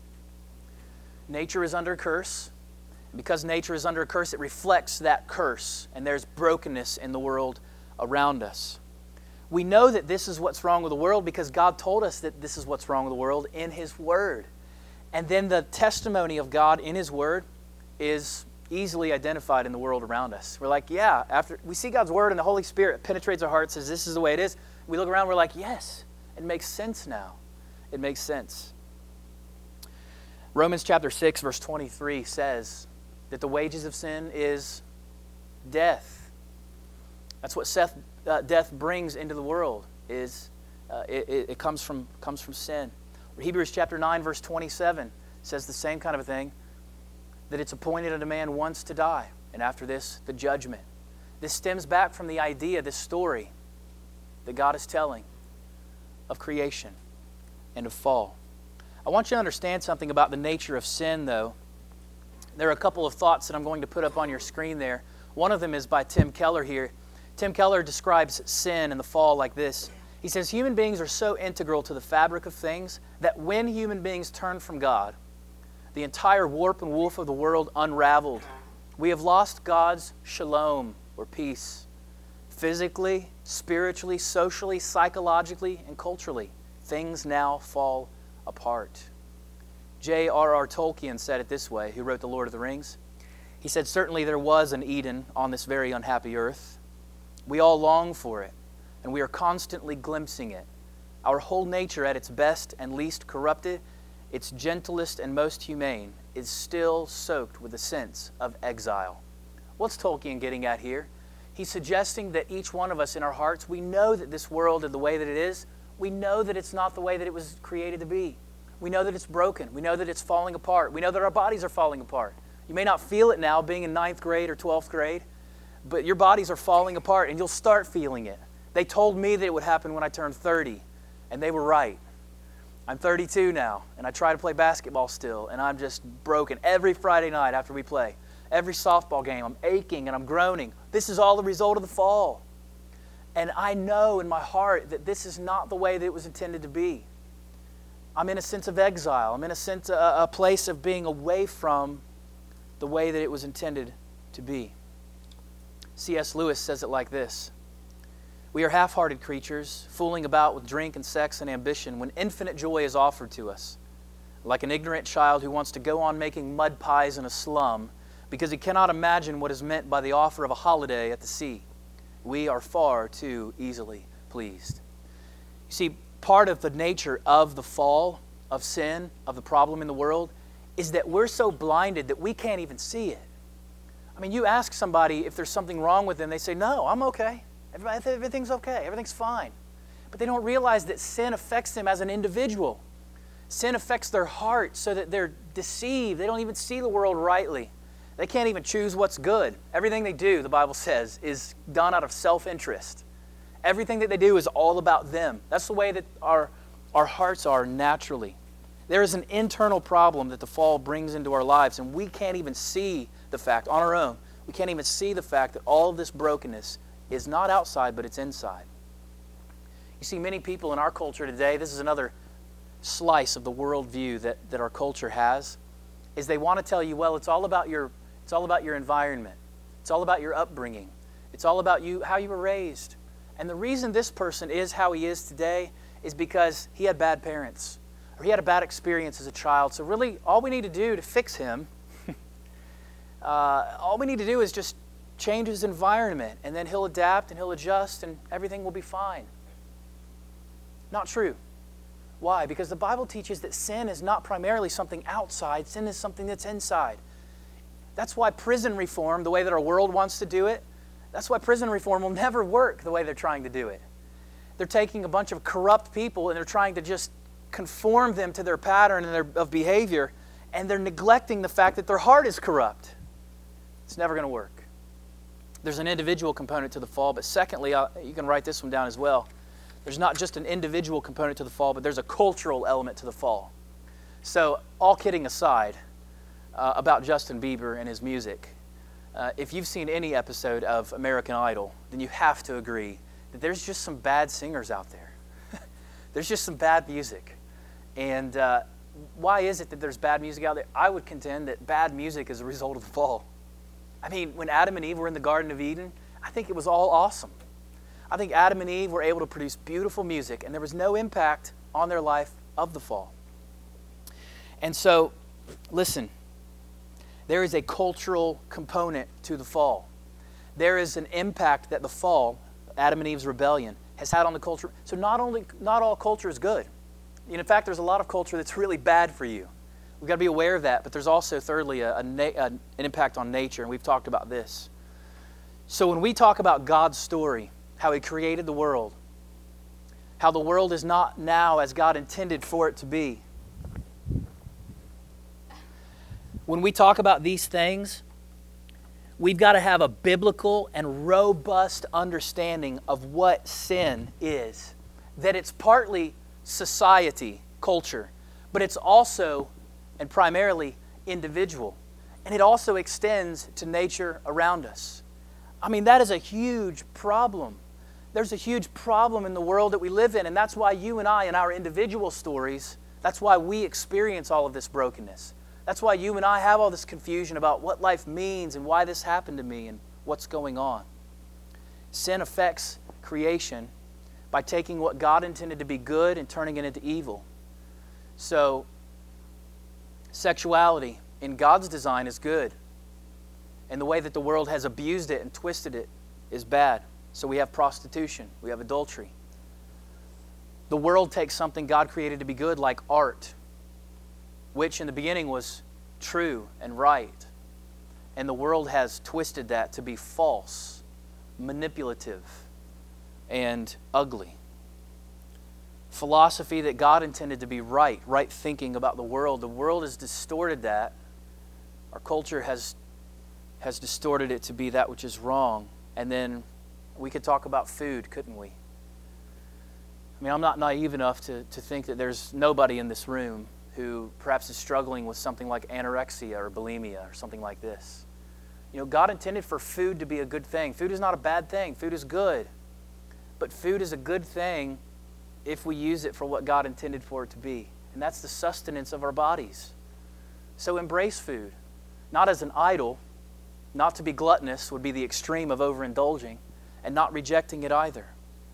Nature is under a curse. Because nature is under a curse, it reflects that curse, and there's brokenness in the world around us. We know that this is what's wrong with the world because God told us that this is what's wrong with the world in His Word. And then the testimony of God in His Word is easily identified in the world around us. We're like, yeah, after we see God's Word and the Holy Spirit penetrates our hearts, says this is the way it is. We look around, we're like, yes, it makes sense now. It makes sense. Romans chapter six, verse twenty-three says that the wages of sin is death. That's what Seth, uh, death brings into the world. Is uh, it, it comes from comes from sin. Hebrews chapter nine, verse twenty-seven says the same kind of a thing. That it's appointed unto man once to die, and after this, the judgment. This stems back from the idea, this story that God is telling of creation and of fall. I want you to understand something about the nature of sin, though. There are a couple of thoughts that I'm going to put up on your screen there. One of them is by Tim Keller here. Tim Keller describes sin and the fall like this. He says, human beings are so integral to the fabric of things that when human beings turn from God, the entire warp and woof of the world unraveled. We have lost God's shalom, or peace. Physically, spiritually, socially, psychologically, and culturally, things now fall apart. J R R Tolkien said it this way, who wrote The Lord of the Rings. He said, certainly there was an Eden on this very unhappy earth. We all long for it, and we are constantly glimpsing it. Our whole nature at its best and least corrupted, its gentlest and most humane, is still soaked with a sense of exile. What's Tolkien getting at here? He's suggesting that each one of us in our hearts, we know that this world is the way that it is. We know that it's not the way that it was created to be. We know that it's broken. We know that it's falling apart. We know that our bodies are falling apart. You may not feel it now being in ninth grade or twelfth grade, but your bodies are falling apart and you'll start feeling it. They told me that it would happen when I turned thirty, and they were right. I'm thirty-two now, and I try to play basketball still, and I'm just broken every Friday night after we play. Every softball game, I'm aching and I'm groaning. This is all the result of the fall. And I know in my heart that this is not the way that it was intended to be. I'm in a sense of exile. I'm in a sense, a, a place of being away from the way that it was intended to be. C S Lewis says it like this: "We are half-hearted creatures, fooling about with drink and sex and ambition when infinite joy is offered to us. Like an ignorant child who wants to go on making mud pies in a slum because he cannot imagine what is meant by the offer of a holiday at the sea. We are far too easily pleased." You see, part of the nature of the fall, of sin, of the problem in the world, is that we're so blinded that we can't even see it. I mean, you ask somebody if there's something wrong with them, they say, "No, I'm okay. Everybody, everything's okay. Everything's fine." But they don't realize that sin affects them as an individual. Sin affects their heart so that they're deceived. They don't even see the world rightly. They can't even choose what's good. Everything they do, the Bible says, is done out of self-interest. Everything that they do is all about them. That's the way that our, our hearts are naturally. There is an internal problem that the fall brings into our lives, and we can't even see the fact on our own. We can't even see the fact that all of this brokenness is not outside, but it's inside. You see, many people in our culture today, this is another slice of the worldview that, that our culture has, is they want to tell you, well, it's all about your it's all about your environment. It's all about your upbringing. It's all about you, how you were raised. And the reason this person is how he is today is because he had bad parents, or he had a bad experience as a child. So really, all we need to do to fix him, uh, all we need to do is just change his environment, and then he'll adapt and he'll adjust, and everything will be fine. Not true. Why? Because the Bible teaches that sin is not primarily something outside. Sin is something that's inside. That's why prison reform, the way that our world wants to do it, that's why prison reform will never work the way they're trying to do it. They're taking a bunch of corrupt people and they're trying to just conform them to their pattern and their, of behavior, and they're neglecting the fact that their heart is corrupt. It's never going to work. There's an individual component to the fall, but secondly, uh, you can write this one down as well. There's not just an individual component to the fall, but there's a cultural element to the fall. So, all kidding aside uh, about Justin Bieber and his music, uh, if you've seen any episode of American Idol, then you have to agree that there's just some bad singers out there. There's just some bad music. And uh, why is it that there's bad music out there? I would contend that bad music is a result of the fall. I mean, when Adam and Eve were in the Garden of Eden, I think it was all awesome. I think Adam and Eve were able to produce beautiful music, and there was no impact on their life of the fall. And so, listen, there is a cultural component to the fall. There is an impact that the fall, Adam and Eve's rebellion, has had on the culture. So not only not all culture is good. In fact, there's a lot of culture that's really bad for you. We've got to be aware of that. But there's also, thirdly, a, a, a, an impact on nature, and we've talked about this. So when we talk about God's story, how He created the world, how the world is not now as God intended for it to be. When we talk about these things, we've got to have a biblical and robust understanding of what sin is. That it's partly society, culture, but it's also and primarily individual. And it also extends to nature around us. I mean, that is a huge problem. There's a huge problem in the world that we live in, and that's why you and I, in our individual stories, that's why we experience all of this brokenness. That's why you and I have all this confusion about what life means and why this happened to me and what's going on. Sin affects creation by taking what God intended to be good and turning it into evil. So, sexuality in God's design is good. And the way that the world has abused it and twisted it is bad. So we have prostitution, we have adultery. The world takes something God created to be good, like art, which in the beginning was true and right. And the world has twisted that to be false, manipulative, and ugly. Philosophy that God intended to be right, right thinking about the world. The world has distorted that. Our culture has has distorted it to be that which is wrong. And then we could talk about food, couldn't we? I mean, I'm not naive enough to, to think that there's nobody in this room who perhaps is struggling with something like anorexia or bulimia or something like this. You know, God intended for food to be a good thing. Food is not a bad thing. Food is good. But food is a good thing if we use it for what God intended for it to be. And that's the sustenance of our bodies. So embrace food. Not as an idol. Not to be gluttonous would be the extreme of overindulging. And not rejecting it either.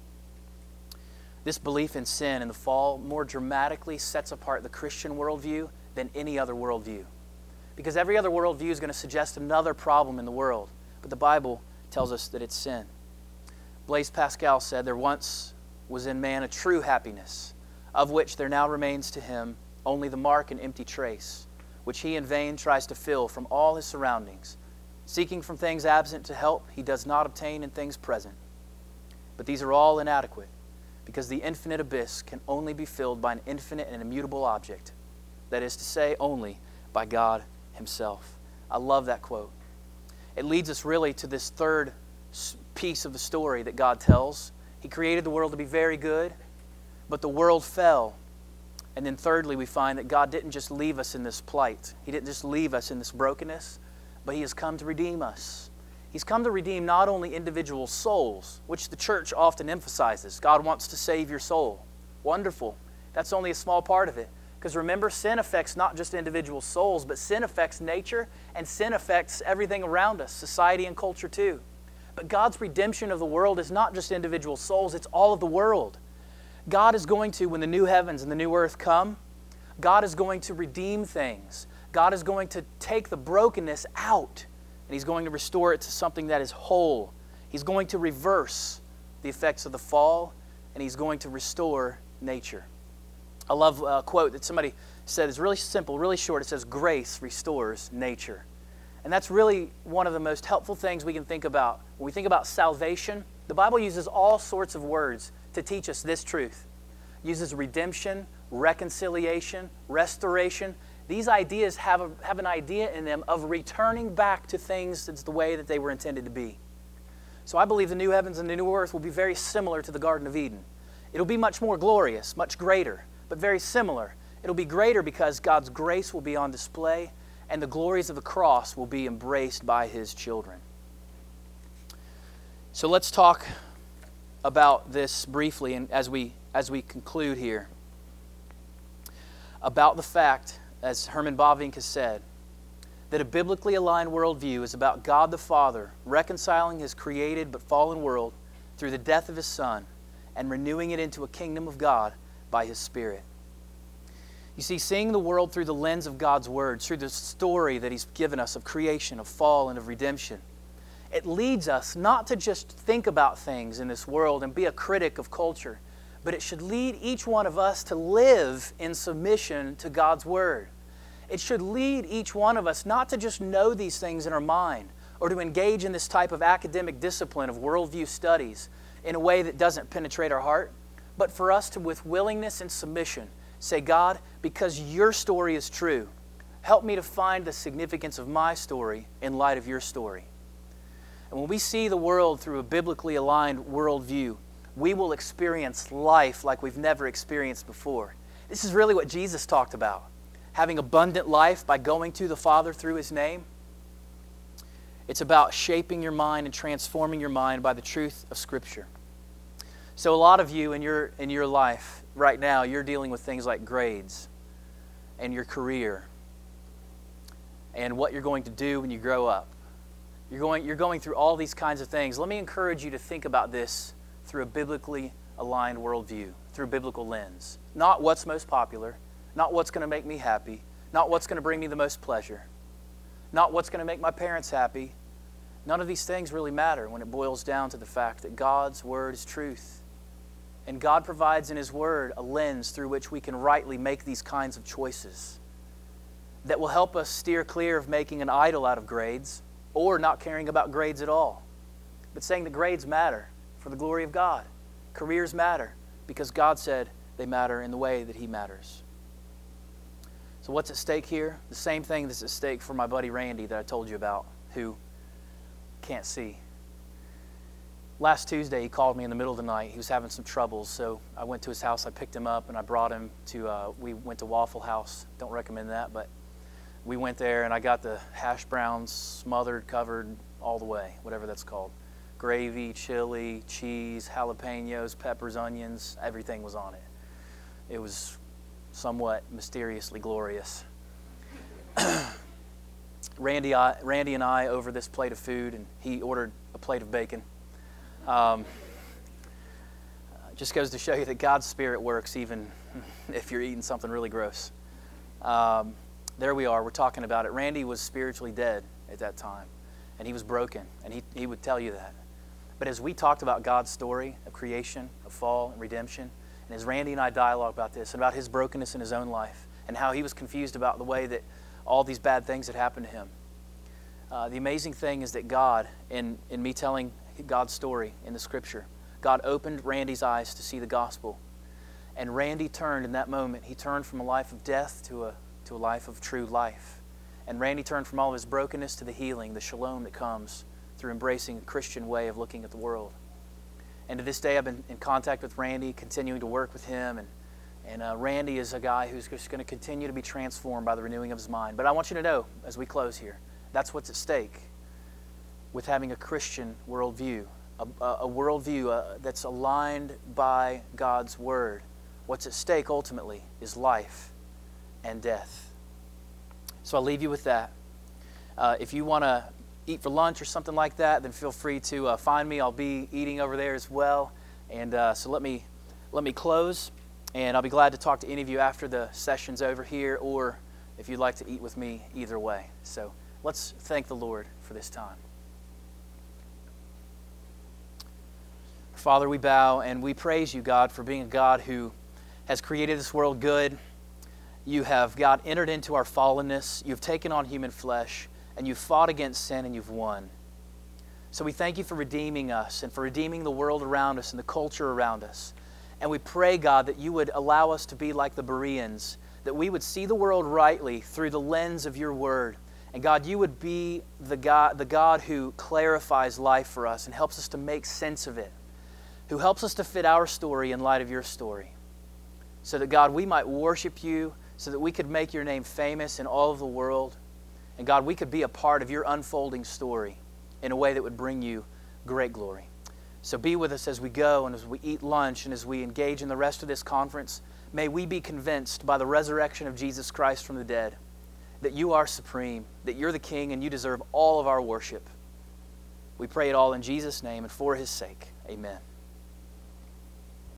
This belief in sin and the fall more dramatically sets apart the Christian worldview than any other worldview. Because every other worldview is going to suggest another problem in the world. But the Bible tells us that it's sin. Blaise Pascal said, "There once was in man a true happiness, of which there now remains to him only the mark and empty trace, which he in vain tries to fill from all his surroundings. Seeking from things absent to help, he does not obtain in things present. But these are all inadequate, because the infinite abyss can only be filled by an infinite and immutable object, that is to say, only by God Himself." I love that quote. It leads us really to this third piece of the story that God tells. He created the world to be very good, but the world fell. And then thirdly, we find that God didn't just leave us in this plight. He didn't just leave us in this brokenness, but He has come to redeem us. He's come to redeem not only individual souls, which the church often emphasizes. God wants to save your soul. Wonderful. That's only a small part of it. Because remember, sin affects not just individual souls, but sin affects nature, and sin affects everything around us, society and culture too. But God's redemption of the world is not just individual souls, it's all of the world. God is going to, when the new heavens and the new earth come, God is going to redeem things. God is going to take the brokenness out, and He's going to restore it to something that is whole. He's going to reverse the effects of the fall, and He's going to restore nature. I love a quote that somebody said. It's really simple, really short. It says, "Grace restores nature." And that's really one of the most helpful things we can think about. When we think about salvation, the Bible uses all sorts of words to teach us this truth. It uses redemption, reconciliation, restoration. These ideas have, a, have an idea in them of returning back to things that's the way that they were intended to be. So I believe the new heavens and the new earth will be very similar to the Garden of Eden. It'll be much more glorious, much greater, but very similar. It'll be greater because God's grace will be on display, and the glories of the cross will be embraced by His children. So let's talk about this briefly, and as we as we conclude here, about the fact, as Herman Bavinck has said, that a biblically aligned worldview is about God the Father reconciling His created but fallen world through the death of His Son and renewing it into a kingdom of God by His Spirit. You see, seeing the world through the lens of God's Word, through the story that He's given us of creation, of fall, and of redemption, it leads us not to just think about things in this world and be a critic of culture, but it should lead each one of us to live in submission to God's Word. It should lead each one of us not to just know these things in our mind or to engage in this type of academic discipline of worldview studies in a way that doesn't penetrate our heart, but for us to, with willingness and submission, say, "God, because Your story is true, help me to find the significance of my story in light of Your story." And when we see the world through a biblically aligned worldview, we will experience life like we've never experienced before. This is really what Jesus talked about. Having abundant life by going to the Father through His name. It's about shaping your mind and transforming your mind by the truth of Scripture. So a lot of you in your in your life right now, you're dealing with things like grades and your career and what you're going to do when you grow up. You're going, you're going through all these kinds of things. Let me encourage you to think about this through a biblically aligned worldview, through a biblical lens. Not what's most popular, not what's going to make me happy, not what's going to bring me the most pleasure, not what's going to make my parents happy. None of these things really matter when it boils down to the fact that God's Word is truth. And God provides in His Word a lens through which we can rightly make these kinds of choices that will help us steer clear of making an idol out of grades or not caring about grades at all, but saying that grades matter for the glory of God. Careers matter because God said they matter in the way that He matters. So what's at stake here? The same thing that's at stake for my buddy Randy that I told you about, who can't see. Last Tuesday, he called me in the middle of the night. He was having some troubles, so I went to his house. I picked him up, and I brought him to, uh, we went to Waffle House. Don't recommend that, but we went there, and I got the hash browns smothered, covered all the way, whatever that's called. Gravy, chili, cheese, jalapenos, peppers, onions, everything was on it. It was somewhat mysteriously glorious. Randy, I, Randy and I over this plate of food, and he ordered a plate of bacon. Um, just goes to show you that God's Spirit works even if you're eating something really gross. Um, there we are. We're talking about it. Randy was spiritually dead at that time, and he was broken, and he, he would tell you that. But as we talked about God's story of creation, of fall, and redemption, and as Randy and I dialogue about this, and about his brokenness in his own life, and how he was confused about the way that all these bad things had happened to him, uh, the amazing thing is that God, in, in me telling God's story in the Scripture, God opened Randy's eyes to see the gospel. And Randy turned in that moment. He turned from a life of death to a, to a life of true life. And Randy turned from all of his brokenness to the healing, the shalom that comes through embracing a Christian way of looking at the world. And to this day, I've been in contact with Randy, continuing to work with him. And, and uh, Randy is a guy who's just going to continue to be transformed by the renewing of his mind. But I want you to know, as we close here, that's what's at stake with having a Christian worldview, a, a worldview uh, that's aligned by God's Word. What's at stake ultimately is life and death. So I'll leave you with that. Uh, if you want to eat for lunch or something like that, then feel free to uh, find me. I'll be eating over there as well. And uh, so let me let me close, and I'll be glad to talk to any of you after the session's over here, or if you'd like to eat with me, either way. So let's thank the Lord for this time. Father, we bow and we praise you, God, for being a God who has created this world good. You have, God, entered into our fallenness. You've taken on human flesh, and you've fought against sin, and you've won. So we thank you for redeeming us and for redeeming the world around us and the culture around us. And we pray, God, that you would allow us to be like the Bereans, that we would see the world rightly through the lens of your word. And God, you would be the God, the God who clarifies life for us and helps us to make sense of it, who helps us to fit our story in light of your story. So that, God, we might worship you, so that we could make your name famous in all of the world. And God, we could be a part of your unfolding story in a way that would bring you great glory. So be with us as we go and as we eat lunch and as we engage in the rest of this conference. May we be convinced by the resurrection of Jesus Christ from the dead that you are supreme, that you're the King, and you deserve all of our worship. We pray it all in Jesus' name and for his sake. Amen.